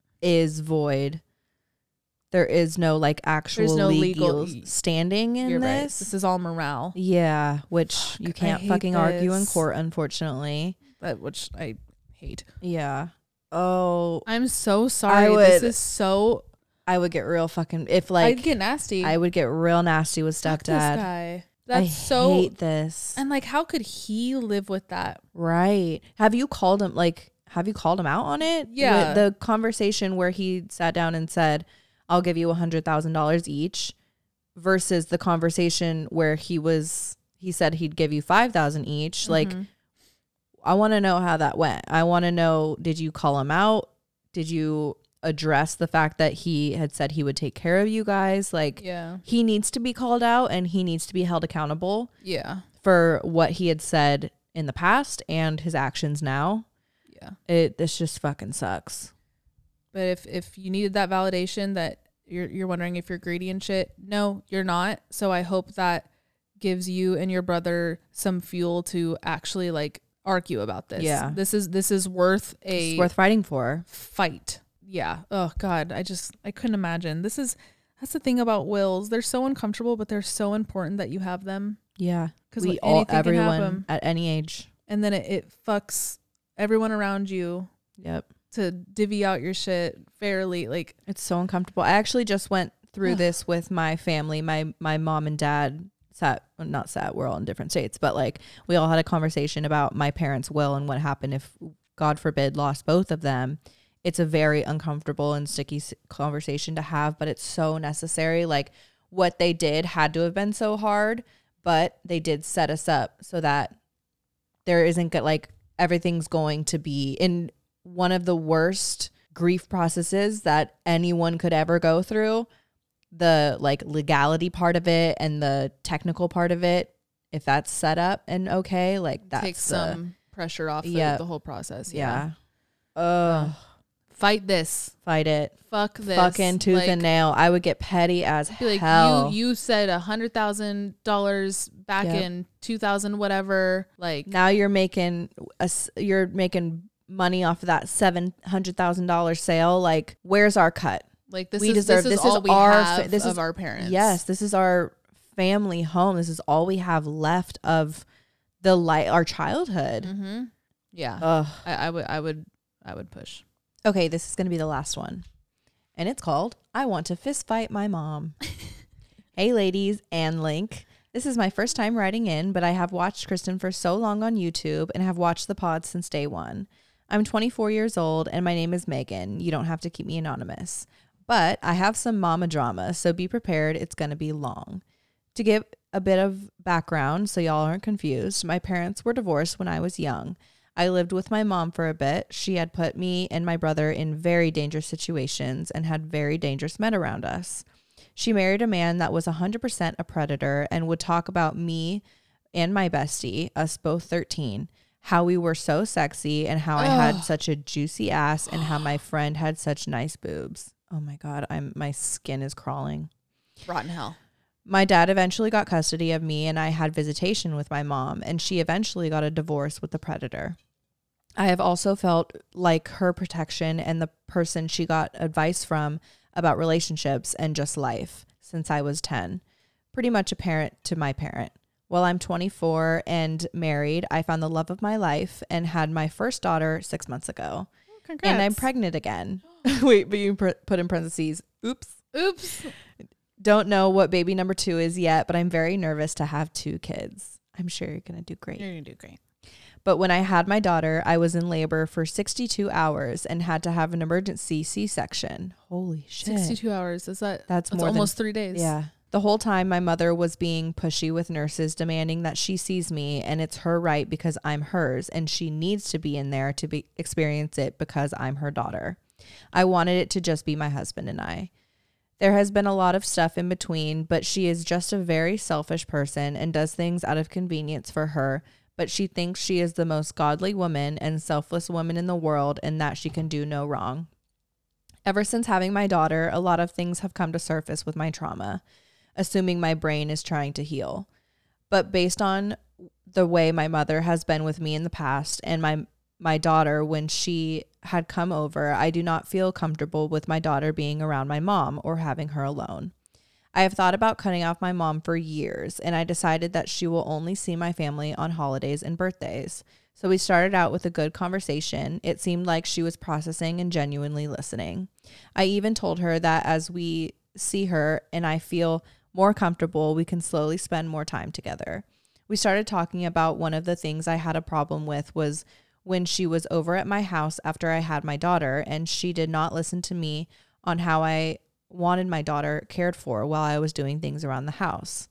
is void, there is no, like, actual no legal, legal standing in You're this. Right. This is all morale. Yeah, which Fuck, you can't fucking this. argue in court, unfortunately. But which I hate. Yeah. Oh, I'm so sorry. Would, this is so. I would get real fucking if like I'd get nasty. I would get real nasty with stepdad. Fuck this guy. That's I so. hate this. And like, how could he live with that? Right. Have you called him? Like, have you called him out on it? Yeah. With the conversation where he sat down and said, I'll give you a hundred thousand dollars each. versus the conversation where he was, he said he'd give you five thousand each. Mm-hmm. Like, I want to know how that went. I want to know, did you call him out? Did you address the fact that he had said he would take care of you guys? Like, yeah, he needs to be called out and he needs to be held accountable. Yeah. For what he had said in the past and his actions now. Yeah. It, this just fucking sucks. But if, if you needed that validation that you're, you're wondering if you're greedy and shit, no, you're not. So I hope that gives you and your brother some fuel to actually like argue about this. Yeah. This is, this is worth a it's worth fighting for. Fight. Yeah. Oh God. I just, I couldn't imagine. This is, that's the thing about wills. They're so uncomfortable, but they're so important that you have them. Yeah. Because we all, everyone at any age. And then it, it fucks everyone around you. Yep. To divvy out your shit fairly. Like, it's so uncomfortable. I actually just went through this with my family. My, my mom and dad sat, well, not sat, we're all in different states, but like we all had a conversation about my parents' will and what happened if, God forbid, lost both of them. It's a very uncomfortable and sticky conversation to have, but it's so necessary. Like, what they did had to have been so hard, but they did set us up so that there isn't like everything's going to be in one of the worst grief processes that anyone could ever go through. The like legality part of it and the technical part of it, if that's set up and okay, like that takes some pressure off the, yeah, the whole process. Yeah. Yeah. Uh, fight this. Fight it. Fuck this. Fucking tooth like, and nail. I would get petty as be like, hell. You you said a hundred thousand dollars back yep. in two thousand whatever. Like now you're making a you're making money off of that seven hundred thousand dollar sale. Like, where's our cut? Like this we is deserve, this is this all is we our have fa- this of is, our parents. Yes, this is our family home. This is all we have left of the light, our childhood. Mm-hmm. Yeah, Ugh. I, I would, I would, I would push. Okay, this is going to be the last one, and it's called "I Want to Fist Fight My Mom." Hey, ladies and Link. This is my first time writing in, but I have watched Kristen for so long on YouTube and have watched the pod since day one. I'm twenty-four years old, and my name is Megan. You don't have to keep me anonymous. But I have some mama drama, so be prepared. It's going to be long. To give a bit of background so y'all aren't confused, my parents were divorced when I was young. I lived with my mom for a bit. She had put me and my brother in very dangerous situations and had very dangerous men around us. She married a man that was one hundred percent a predator and would talk about me and my bestie, us both thirteen, how we were so sexy and how Ugh. I had such a juicy ass and how my friend had such nice boobs. Oh my God, I'm my skin is crawling. Rotten hell. My dad eventually got custody of me and I had visitation with my mom, and she eventually got a divorce with the predator. I have also felt like her protection and the person she got advice from about relationships and just life since I was ten. Pretty much a parent to my parent. While I'm twenty-four and married, I found the love of my life and had my first daughter six months ago. Congrats. And I'm pregnant again. Wait, but you put in parentheses, oops. Oops. Don't know what baby number two is yet, but I'm very nervous to have two kids. I'm sure you're going to do great. You're going to do great. But when I had my daughter, I was in labor for sixty-two hours and had to have an emergency C-section. Holy shit. sixty-two hours. Is that? That's, that's more almost than, three days. Yeah. The whole time my mother was being pushy with nurses, demanding that she sees me, and it's her right because I'm hers and she needs to be in there to be experience it because I'm her daughter. I wanted it to just be my husband and I. There has been a lot of stuff in between, but she is just a very selfish person and does things out of convenience for her, but she thinks she is the most godly woman and selfless woman in the world and that she can do no wrong. Ever since having my daughter, a lot of things have come to surface with my trauma, assuming my brain is trying to heal. But based on the way my mother has been with me in the past and my my daughter when she had come over, I do not feel comfortable with my daughter being around my mom or having her alone. I have thought about cutting off my mom for years, and I decided that she will only see my family on holidays and birthdays. So we started out with a good conversation. It seemed like she was processing and genuinely listening. I even told her that as we see her and I feel more comfortable, we can slowly spend more time together. We started talking about one of the things I had a problem with was when she was over at my house after I had my daughter, and she did not listen to me on how I wanted my daughter cared for while I was doing things around the house.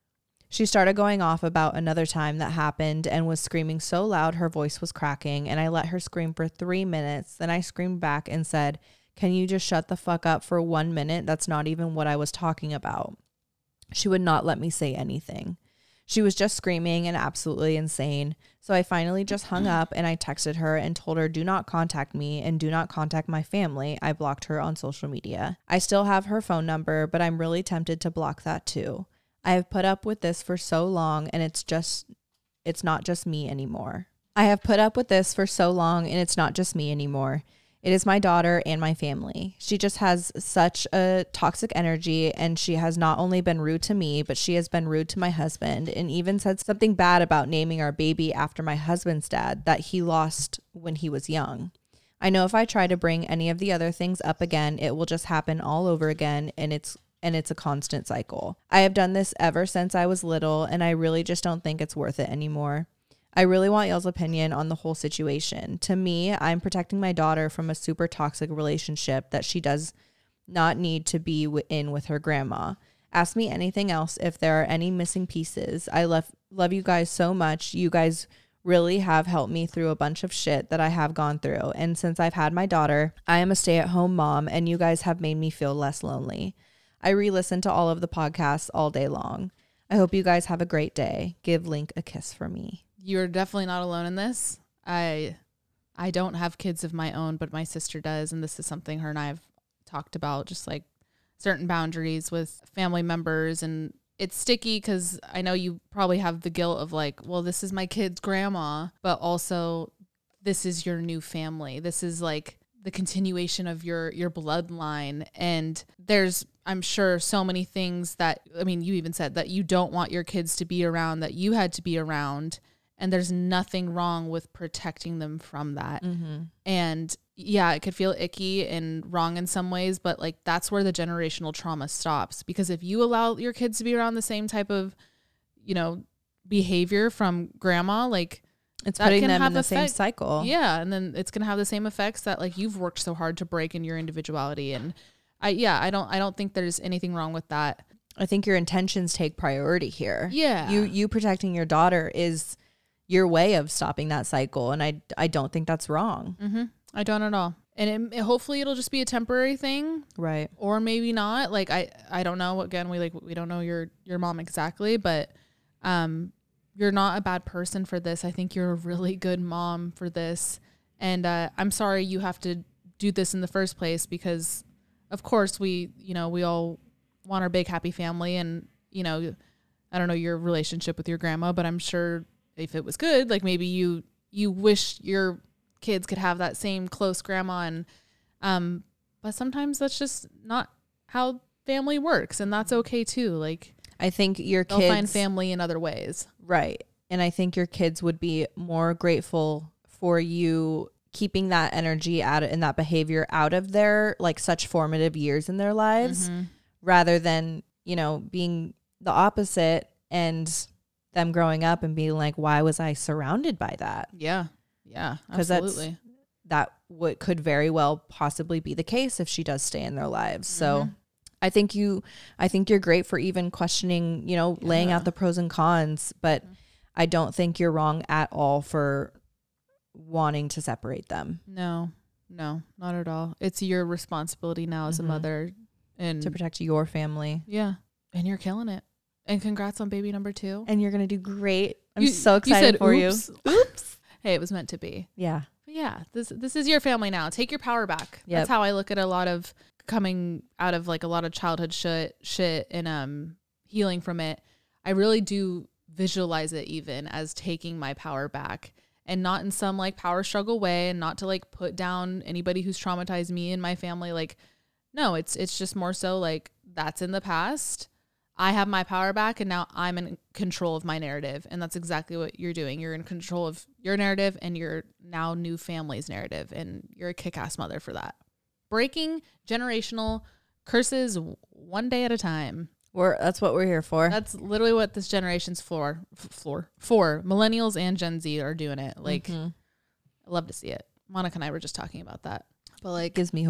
She started going off about another time that happened and was screaming so loud her voice was cracking, and I let her scream for three minutes. Then I screamed back and said, "Can you just shut the fuck up for one minute? That's not even what I was talking about." She would not let me say anything. She was just screaming and absolutely insane. So I finally just hung up and I texted her and told her, do not contact me and do not contact my family. I blocked her on social media. I still have her phone number, but I'm really tempted to block that too. I have put up with this for so long and it's just, it's not just me anymore. I have put up with this for so long and it's not just me anymore. It is my daughter and my family. She just has such a toxic energy, and she has not only been rude to me, but she has been rude to my husband and even said something bad about naming our baby after my husband's dad that he lost when he was young. I know if I try to bring any of the other things up again, it will just happen all over again, and it's and it's a constant cycle. I have done this ever since I was little, and I really just don't think it's worth it anymore. I really want y'all's opinion on the whole situation. To me, I'm protecting my daughter from a super toxic relationship that she does not need to be in with her grandma. Ask me anything else if there are any missing pieces. I love love you guys so much. You guys really have helped me through a bunch of shit that I have gone through. And since I've had my daughter, I am a stay-at-home mom, and you guys have made me feel less lonely. I re-listen to all of the podcasts all day long. I hope you guys have a great day. Give Link a kiss for me. You're definitely not alone in this. I I don't have kids of my own, but my sister does, and this is something her and I have talked about, just like certain boundaries with family members. And it's sticky because I know you probably have the guilt of like, well, this is my kid's grandma, but also this is your new family. This is like the continuation of your your bloodline. And there's, I'm sure, so many things that, I mean, you even said that you don't want your kids to be around, that you had to be around. And there's nothing wrong with protecting them from that. Mm-hmm. And yeah, it could feel icky and wrong in some ways, but like that's where the generational trauma stops. Because if you allow your kids to be around the same type of, you know, behavior from grandma, like it's putting them in the same cycle. Yeah. And then it's going to have the same effects that like you've worked so hard to break in your individuality. And I, yeah, I don't, I don't think there's anything wrong with that. I think your intentions take priority here. Yeah. You, you protecting your daughter is your way of stopping that cycle. And I, I don't think that's wrong. Mm-hmm. I don't at all. And it, it, hopefully it'll just be a temporary thing. Right. Or maybe not. Like, I, I don't know. Again, we like, we don't know your, your mom exactly, but, um, you're not a bad person for this. I think you're a really good mom for this. And, uh, I'm sorry you have to do this in the first place, because of course we, you know, we all want our big happy family. And, you know, I don't know your relationship with your grandma, but I'm sure if it was good, like maybe you, you wish your kids could have that same close grandma. And, um, but sometimes that's just not how family works, and that's okay too. Like, I think your they'll kids find family in other ways. Right. And I think your kids would be more grateful for you keeping that energy out and that behavior out of their like such formative years in their lives, mm-hmm. rather than, you know, being the opposite and them growing up and being like, why was I surrounded by that? Yeah. Yeah, absolutely. That's, that would, could very well possibly be the case if she does stay in their lives. Mm-hmm. So I think you, I think you're great for even questioning, you know, yeah. laying out the pros and cons, but mm-hmm. I don't think you're wrong at all for wanting to separate them. No, no, not at all. It's your responsibility now as mm-hmm. a mother and to protect your family. Yeah. And you're killing it. And congrats on baby number two. And you're going to do great. I'm you, so excited you said, for oops. you. Oops. Hey, it was meant to be. Yeah. But yeah. This, this is your family now. Take your power back. Yep. That's how I look at a lot of coming out of like a lot of childhood shit, shit and, um, healing from it. I really do visualize it even as taking my power back, and not in some like power struggle way, and not to like put down anybody who's traumatized me and my family. Like, no, it's, it's just more so like that's in the past. I have my power back, and now I'm in control of my narrative. And that's exactly what you're doing. You're in control of your narrative and your now new family's narrative. And you're a kick-ass mother for that. Breaking generational curses one day at a time. We're, that's what we're here for. That's literally what this generation's floor, f- floor for millennials and Gen Z are doing it. Like, mm-hmm. I love to see it. Monica and I were just talking about that. But like, it gives me hope.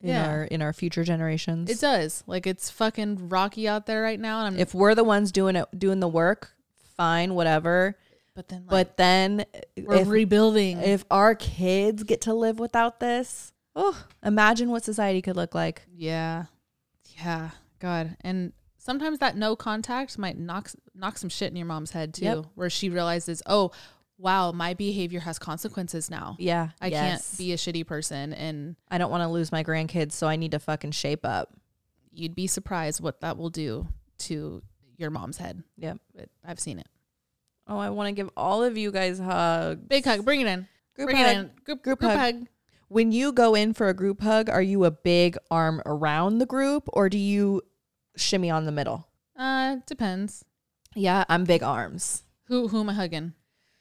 in Yeah. our in our future generations. It does. Like it's fucking rocky out there right now. And I'm, If we're the ones doing it, doing the work, fine, whatever. but then, like, But then, we're if, rebuilding. if our kids get to live without this, oh, imagine what society could look like. yeah, yeah, God. And sometimes that no contact might knock knock some shit in your mom's head too, Yep. where she realizes, oh, wow, my behavior has consequences now. Yeah, I yes. can't be a shitty person, and I don't want to lose my grandkids, so I need to fucking shape up. you'd be surprised what that will do to your mom's head. Yep. But I've seen it. Oh, I want to give all of you guys hugs. Big hug. Bring it in. Group Bring hug. it in. Group, Group group, hug. hug. When you go in for a group hug, are you a big arm around the group or do you shimmy on the middle? Uh, depends. Yeah, I'm big arms. Who who am I hugging?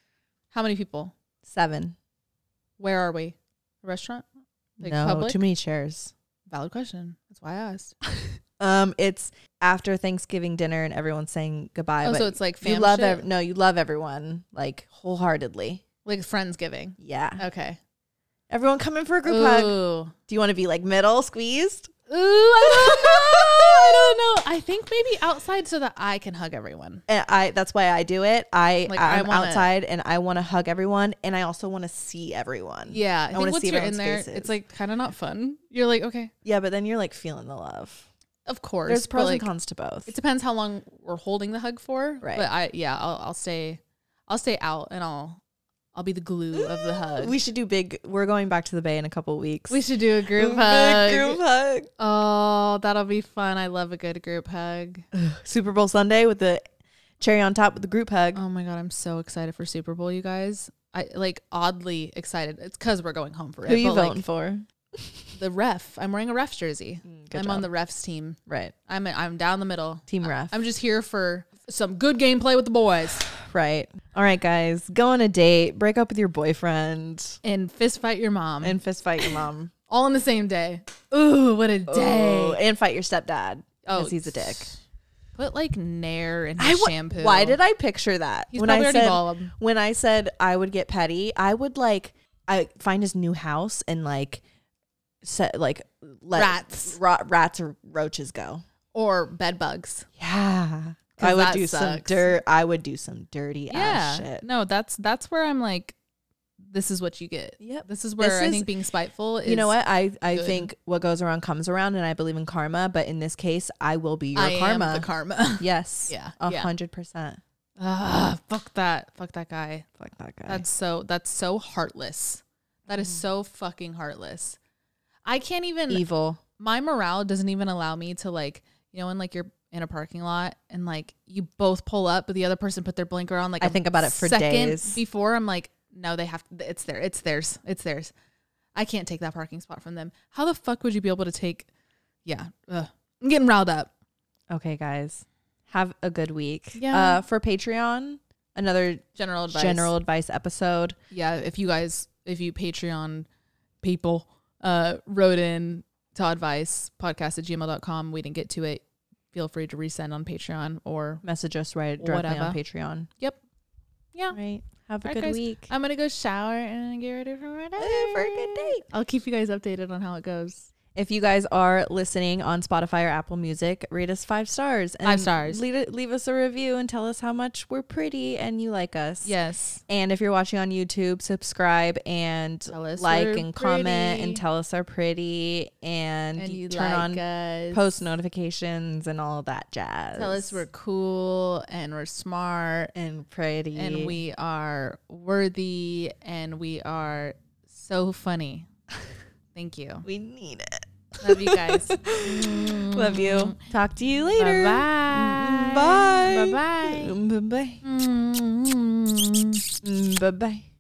How many people? Seven. Where are we? A restaurant? Like no, public? too many chairs. Valid question. That's why I asked. Um, it's after Thanksgiving dinner and everyone's saying goodbye. Oh, but so it's like you fam love shit? ev- no, you love everyone like wholeheartedly. Like Friendsgiving. Yeah, Okay. everyone come in for a group hug. Ooh. Do you want to be like middle squeezed? Ooh, I don't know. I don't know. I think maybe outside so that I can hug everyone. And I that's why I do it. I Like, I I'm wanna- outside and I want to hug everyone and I also want to see everyone. Yeah. I, I think wanna once see you're in everyone's there, faces. it's like kind of not fun. You're like, okay, Yeah, but then you're like feeling the love. of course. There's but, pros like, and cons to both. It depends how long we're holding the hug for. Right. But I, yeah, I'll, I'll stay, I'll stay out and I'll, I'll be the glue of the hug. We should do big. We're going back to the Bay in a couple weeks. We should do a group Big hug. group hug. Oh, that'll be fun. I love a good group hug. Super Bowl Sunday with the cherry on top with the group hug. Oh my God, I'm so excited for Super Bowl, you guys. I like oddly excited. It's because we're going home for it. Who are you but, like, voting for? the ref. I'm wearing a ref's jersey. Good I'm job. on the refs team. Right. I'm I'm down the middle. Team ref. I'm just here for some good gameplay with the boys right. All right, guys. Go on a date. Break up with your boyfriend. and fist fight your mom, And fist fight your mom. all in the same day. Ooh, what a day! Oh, and fight your stepdad. Oh, Because he's a dick. Put like Nair in I his wa- shampoo. Why did I picture that? He's when probably I already said bald. when I said I would get petty, I would like I find his new house and like set like let Rats. ra- rats or roaches go. Or bed bugs? Yeah. 'Cause I would that do some sucks. dirt. I would do some dirty Yeah. ass shit. No, that's that's where I'm like, this is what you get. Yep. This is where This I is- think being spiteful is. You know what? I, I good. think what goes around comes around and I believe in karma, but in this case, I will be your I karma. am the karma. Yes. Yeah, A yeah. hundred percent. Ah, fuck that. Fuck that guy. Fuck that guy. That's so that's so heartless. That is so fucking heartless. I can't even evil. my morale doesn't even allow me to like, you know, when like you're in a parking lot and like you both pull up, but the other person put their blinker on like I a think about it for second days. before. I'm like, no, they have to, it's there. It's theirs. It's theirs. I can't take that parking spot from them. How the fuck would you be able to take? Yeah. Ugh. I'm getting riled up. Okay, guys. Have a good week. Yeah. Uh, for Patreon, another General advice. general advice episode. Yeah. If you guys, if you Patreon people uh, wrote in to advice podcast at gmail dot com, we didn't get to it. Feel free to resend on Patreon or Message us right directly Whatever. on Patreon. Yep. Yeah. All right. Have a All right, good guys. week. I'm gonna go shower and get ready for my day. Uh, for a good date. I'll keep you guys updated on how it goes. If you guys are listening on Spotify or Apple Music, rate us five stars. And Five stars. Leave, it, leave us a review and tell us how much we're pretty and you like us. Yes. And if you're watching on YouTube, subscribe and Tell us like we're and comment pretty. and tell us are pretty and, And you you turn like on us. post notifications and all of that jazz. Tell us we're cool and we're smart and pretty and we are worthy and we are so funny. Thank you. we need it. Love you guys. Love you. Talk to you later. Bye-bye. Bye. Bye-bye. Bye bye. Mm. Bye bye.